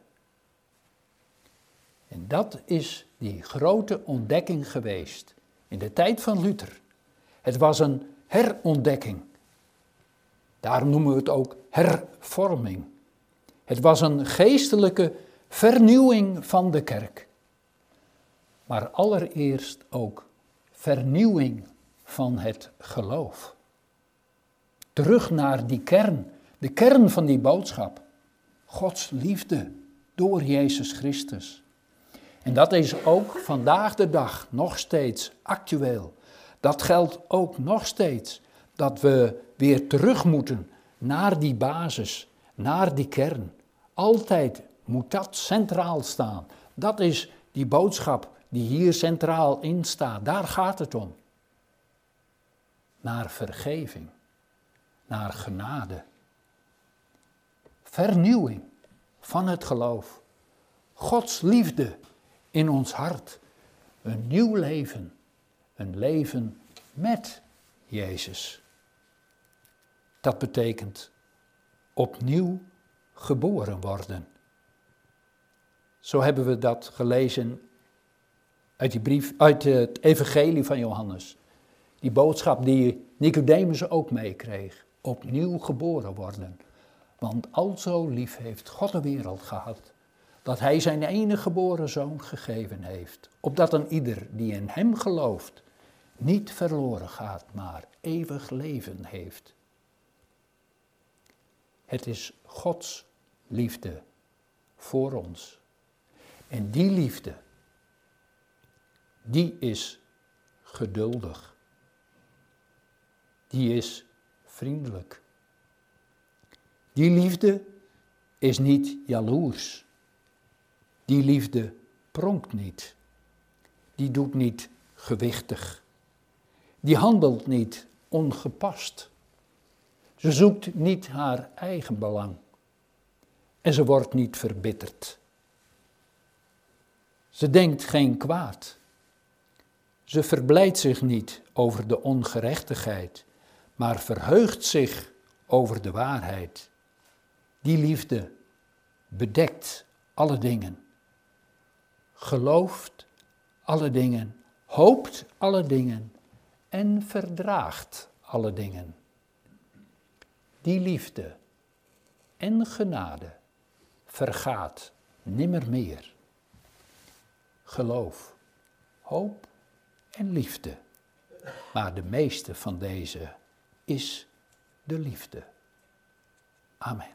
En dat is die grote ontdekking geweest in de tijd van Luther. Het was een herontdekking. Daarom noemen we het ook hervorming. Het was een geestelijke vernieuwing van de kerk. Maar allereerst ook vernieuwing van het geloof. Terug naar die kern, de kern van die boodschap. Gods liefde door Jezus Christus. En dat is ook vandaag de dag nog steeds actueel. Dat geldt ook nog steeds, dat we weer terug moeten naar die basis, naar die kern. Altijd moet dat centraal staan. Dat is die boodschap die hier centraal in staat. Daar gaat het om. Naar vergeving, naar genade. Vernieuwing van het geloof. Gods liefde in ons hart. Een nieuw leven. Een leven met Jezus. Dat betekent opnieuw geboren worden. Zo hebben we dat gelezen uit die brief, uit het evangelie van Johannes. Die boodschap die Nicodemus ook meekreeg. Opnieuw geboren worden. Want al zo lief heeft God de wereld gehad, dat hij zijn enige geboren zoon gegeven heeft. Opdat een ieder die in hem gelooft, niet verloren gaat, maar eeuwig leven heeft. Het is Gods liefde voor ons. En die liefde, die is geduldig. Die is vriendelijk. Die liefde is niet jaloers. Die liefde pronkt niet. Die doet niet gewichtig. Die handelt niet ongepast. Ze zoekt niet haar eigen belang. En ze wordt niet verbitterd. Ze denkt geen kwaad. Ze verblijdt zich niet over de ongerechtigheid, maar verheugt zich over de waarheid. Die liefde bedekt alle dingen, gelooft alle dingen, hoopt alle dingen en verdraagt alle dingen. Die liefde en genade vergaat nimmer meer. Geloof, hoop en liefde, maar de meeste van deze is de liefde. Amen.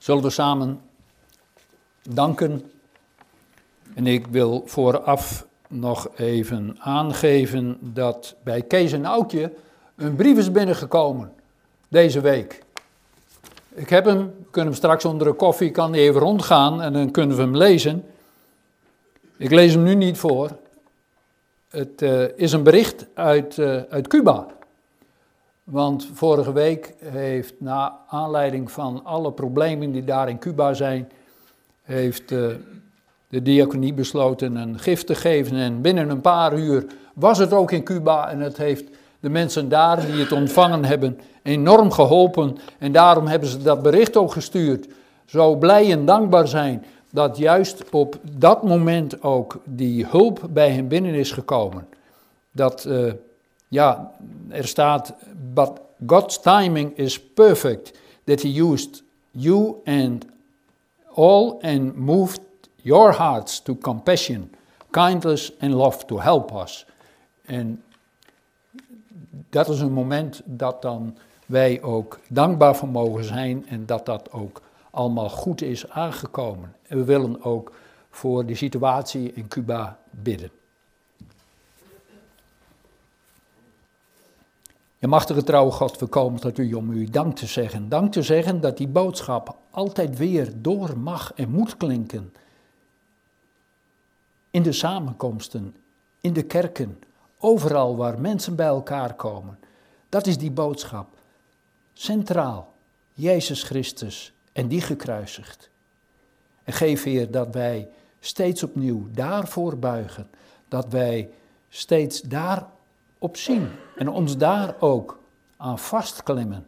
Zullen we samen danken? En ik wil vooraf nog even aangeven dat bij Kees en Oudje een brief is binnengekomen deze week. Ik heb hem, we kunnen hem straks onder de koffie, kan hij even rondgaan en dan kunnen we hem lezen. Ik lees hem nu niet voor. Het is een bericht uit Cuba. Want vorige week heeft, na aanleiding van alle problemen die daar in Cuba zijn, heeft de diaconie besloten een gift te geven. En binnen een paar uur was het ook in Cuba. En het heeft de mensen daar die het ontvangen hebben enorm geholpen. En daarom hebben ze dat bericht ook gestuurd. Zo blij en dankbaar zijn dat juist op dat moment ook die hulp bij hen binnen is gekomen. Dat, er staat, but God's timing is perfect. That he used you and all and moved your hearts to compassion, kindness and love to help us. En dat is een moment dat dan wij ook dankbaar voor mogen zijn en dat dat ook allemaal goed is aangekomen. En we willen ook voor de situatie in Cuba bidden. Ja, machtige trouwe God, we komen tot u om u dank te zeggen. Dank te zeggen dat die boodschap altijd weer door mag en moet klinken. In de samenkomsten, in de kerken, overal waar mensen bij elkaar komen. Dat is die boodschap. Centraal, Jezus Christus en die gekruisigd. En geef, Heer, dat wij steeds opnieuw daarvoor buigen. Dat wij steeds daarop zien en ons daar ook aan vastklemmen.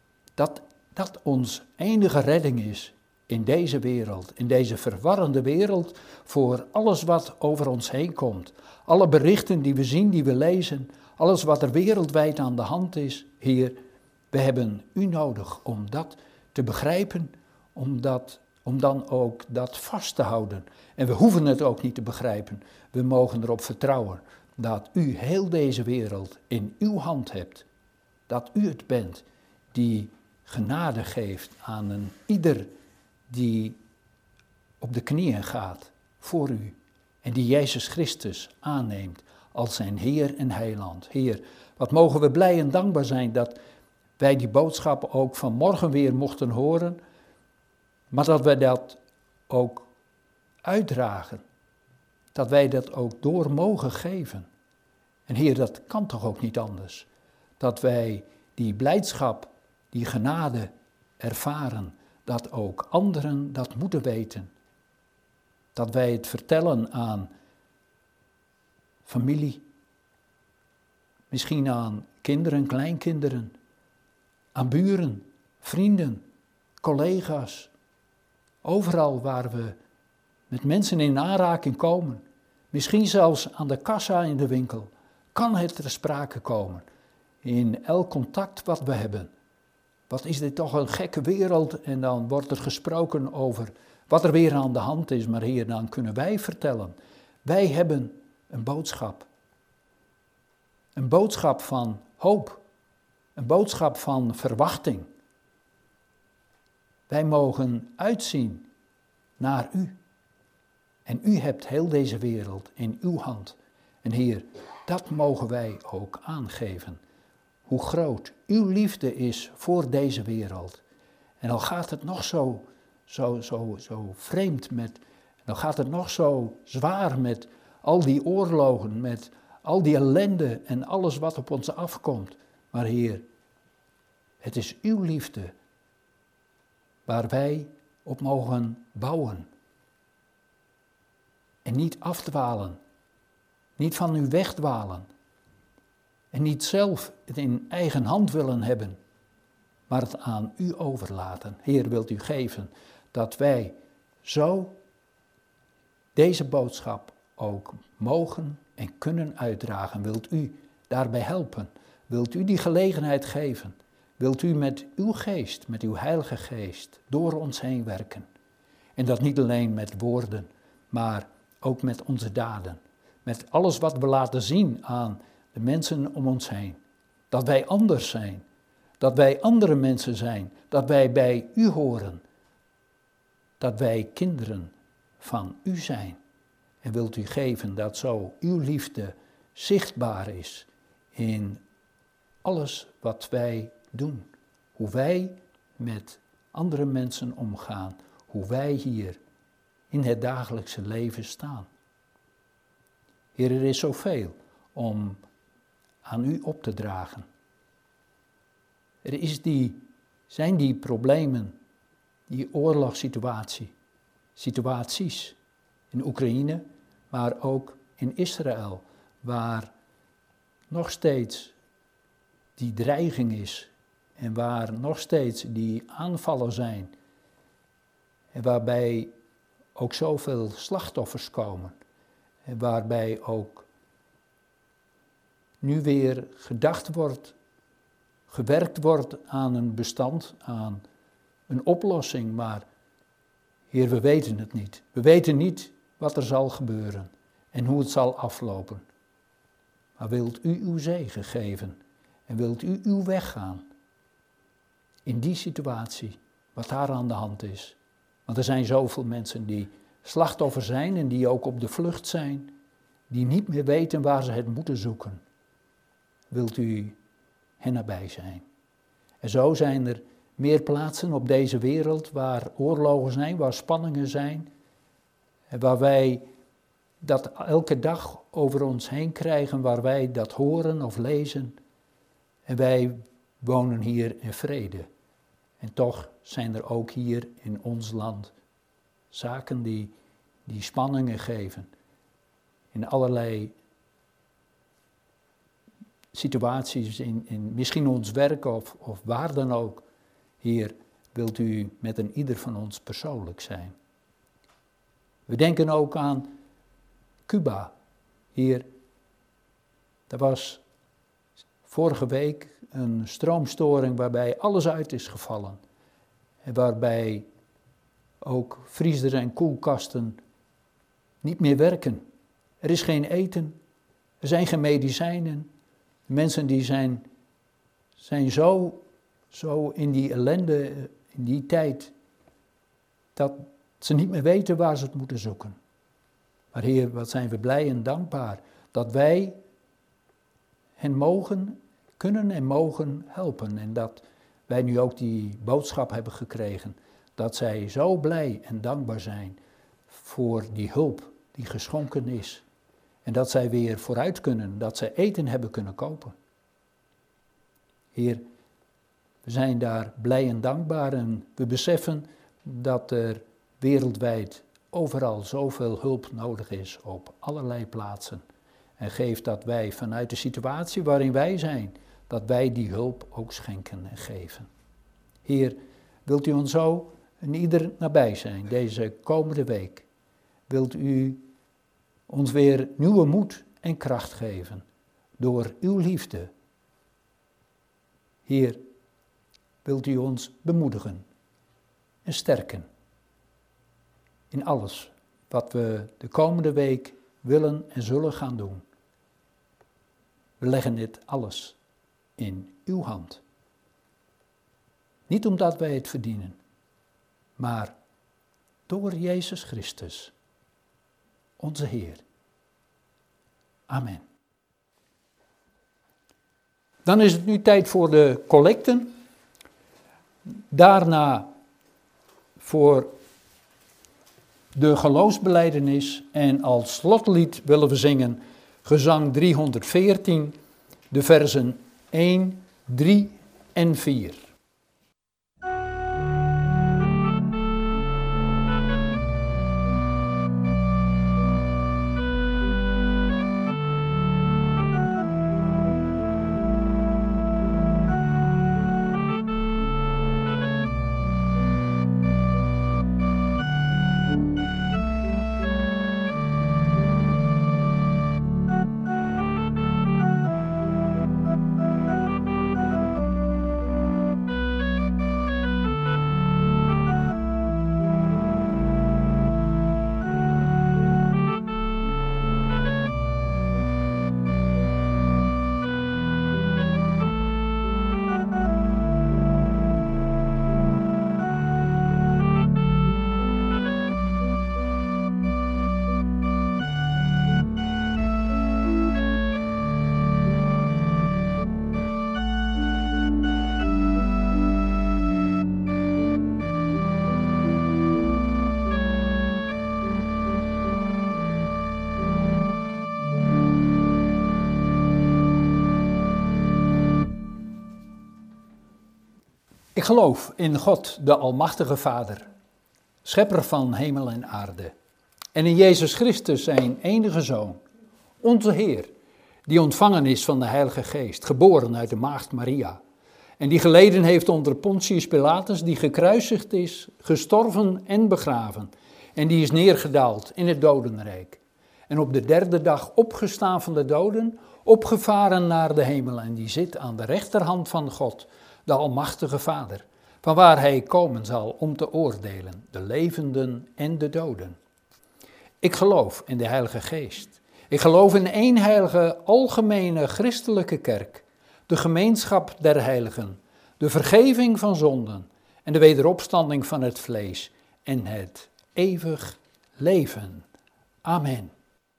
Dat ons enige redding is in deze wereld, in deze verwarrende wereld, voor alles wat over ons heen komt. Alle berichten die we zien, die we lezen, alles wat er wereldwijd aan de hand is. Heer, we hebben u nodig om dat te begrijpen, om dan ook dat vast te houden. En we hoeven het ook niet te begrijpen. We mogen erop vertrouwen dat u heel deze wereld in uw hand hebt. Dat u het bent die genade geeft aan een ieder die op de knieën gaat voor u. En die Jezus Christus aanneemt als zijn Heer en Heiland. Heer, wat mogen we blij en dankbaar zijn dat wij die boodschap ook vanmorgen weer mochten horen. Maar dat wij dat ook uitdragen. Dat wij dat ook door mogen geven. En Heer, dat kan toch ook niet anders. Dat wij die blijdschap, die genade ervaren. Dat ook anderen dat moeten weten. Dat wij het vertellen aan familie. Misschien aan kinderen, kleinkinderen. Aan buren, vrienden, collega's. Overal waar we met mensen in aanraking komen. Misschien zelfs aan de kassa in de winkel. Kan het ter sprake komen. In elk contact wat we hebben. Wat is dit toch een gekke wereld? En dan wordt er gesproken over wat er weer aan de hand is. Maar Heer, dan kunnen wij vertellen. Wij hebben een boodschap. Een boodschap van hoop. Een boodschap van verwachting. Wij mogen uitzien naar u. En u hebt heel deze wereld in uw hand. En Heer, dat mogen wij ook aangeven. Hoe groot uw liefde is voor deze wereld. En al gaat het nog zo vreemd met, dan gaat het nog zo zwaar met al die oorlogen, met al die ellende en alles wat op ons afkomt. Maar Heer, het is uw liefde waar wij op mogen bouwen. En niet afdwalen, niet van u wegdwalen. En niet zelf het in eigen hand willen hebben, maar het aan u overlaten. Heer, wilt u geven dat wij zo deze boodschap ook mogen en kunnen uitdragen. Wilt u daarbij helpen? Wilt u die gelegenheid geven? Wilt u met uw geest, met uw heilige geest, door ons heen werken? En dat niet alleen met woorden, maar ook met onze daden. Met alles wat we laten zien aan de mensen om ons heen. Dat wij anders zijn. Dat wij andere mensen zijn. Dat wij bij u horen. dat wij kinderen van u zijn. En wilt u geven dat zo uw liefde zichtbaar is in alles wat wij doen. Hoe wij met andere mensen omgaan. Hoe wij hier in het dagelijkse leven staan. Heer, er is zoveel om aan u op te dragen. Er zijn die problemen, die situaties in Oekraïne, maar ook in Israël, waar nog steeds die dreiging is en waar nog steeds die aanvallen zijn en waarbij ook zoveel slachtoffers komen en waarbij ook nu weer gewerkt wordt aan een bestand, aan een oplossing, maar Heer, we weten het niet. We weten niet wat er zal gebeuren en hoe het zal aflopen. Maar wilt u uw zegen geven en wilt u uw weg gaan in die situatie, wat daar aan de hand is. Want er zijn zoveel mensen die slachtoffer zijn en die ook op de vlucht zijn, die niet meer weten waar ze het moeten zoeken. Wilt u hen nabij zijn? En zo zijn er meer plaatsen op deze wereld waar oorlogen zijn, waar spanningen zijn, en waar wij dat elke dag over ons heen krijgen, waar wij dat horen of lezen. En wij wonen hier in vrede. En toch zijn er ook hier in ons land zaken die spanningen geven. In allerlei situaties, in misschien ons werk of waar dan ook. Heer, wilt u met een ieder van ons persoonlijk zijn. We denken ook aan Cuba. Heer, er was vorige week een stroomstoring waarbij alles uit is gevallen. En waarbij ook vriezers en koelkasten niet meer werken. Er is geen eten, er zijn geen medicijnen. De mensen die zijn zo in die ellende, in die tijd, dat ze niet meer weten waar ze het moeten zoeken. Maar Heer, wat zijn we blij en dankbaar dat wij hen kunnen en mogen helpen. En dat wij nu ook die boodschap hebben gekregen, dat zij zo blij en dankbaar zijn voor die hulp die geschonken is. En dat zij weer vooruit kunnen, dat zij eten hebben kunnen kopen. Heer, we zijn daar blij en dankbaar en we beseffen dat er wereldwijd overal zoveel hulp nodig is op allerlei plaatsen. En geef dat wij vanuit de situatie waarin wij zijn, dat wij die hulp ook schenken en geven. Heer, wilt u ons zo en ieder nabij zijn deze komende week? Wilt u ons weer nieuwe moed en kracht geven door uw liefde? Heer, wilt u ons bemoedigen en sterken in alles wat we de komende week willen en zullen gaan doen. We leggen dit alles in uw hand. Niet omdat wij het verdienen, maar door Jezus Christus, onze Heer. Amen. Dan is het nu tijd voor de collecten. Daarna voor de geloofsbelijdenis en als slotlied willen we zingen gezang 314, de versen 1, 3 en 4. Ik geloof in God, de Almachtige Vader, schepper van hemel en aarde. En in Jezus Christus, zijn enige Zoon, onze Heer, die ontvangen is van de Heilige Geest, geboren uit de maagd Maria. En die geleden heeft onder Pontius Pilatus, die gekruisigd is, gestorven en begraven. En die is neergedaald in het dodenrijk. En op de derde dag opgestaan van de doden, opgevaren naar de hemel. En die zit aan de rechterhand van God, de Almachtige Vader, vanwaar hij komen zal om te oordelen, de levenden en de doden. Ik geloof in de Heilige Geest. Ik geloof in één heilige, algemene christelijke kerk, de gemeenschap der heiligen, de vergeving van zonden en de wederopstanding van het vlees en het eeuwig leven. Amen.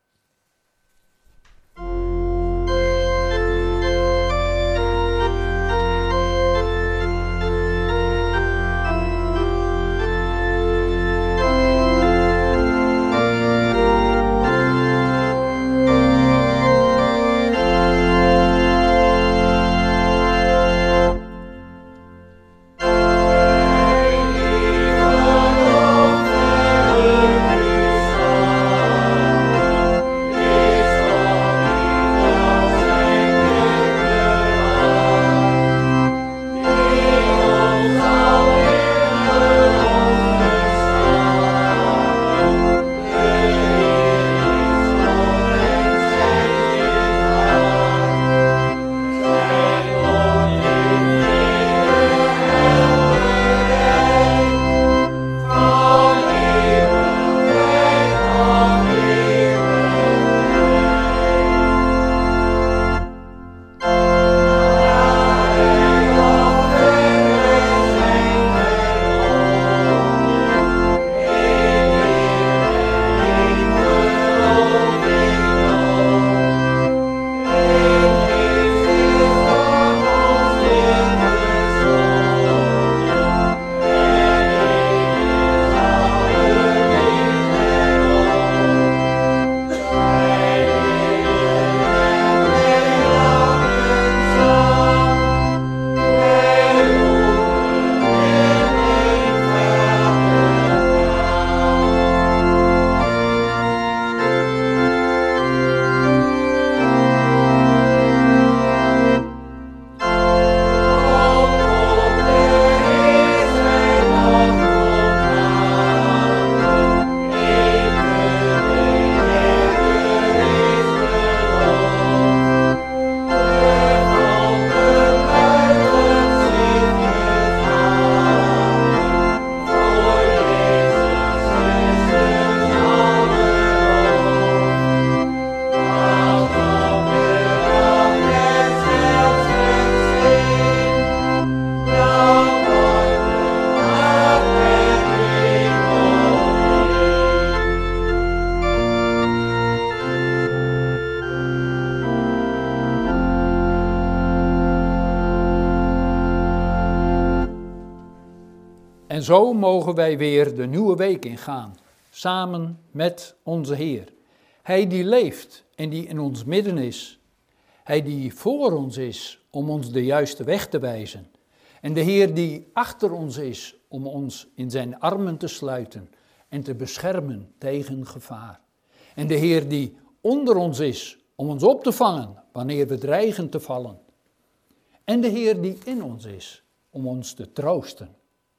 En zo mogen wij weer de nieuwe week ingaan, samen met onze Heer. Hij die leeft en die in ons midden is. Hij die voor ons is om ons de juiste weg te wijzen. En de Heer die achter ons is om ons in zijn armen te sluiten en te beschermen tegen gevaar. En de Heer die onder ons is om ons op te vangen wanneer we dreigen te vallen. En de Heer die in ons is om ons te troosten.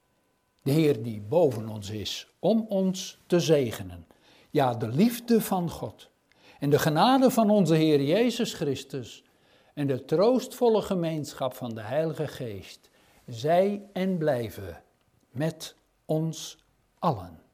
De Heer die boven ons is om ons te zegenen. Ja, de liefde van God en de genade van onze Heer Jezus Christus en de troostvolle gemeenschap van de Heilige Geest, zij en blijven met ons allen.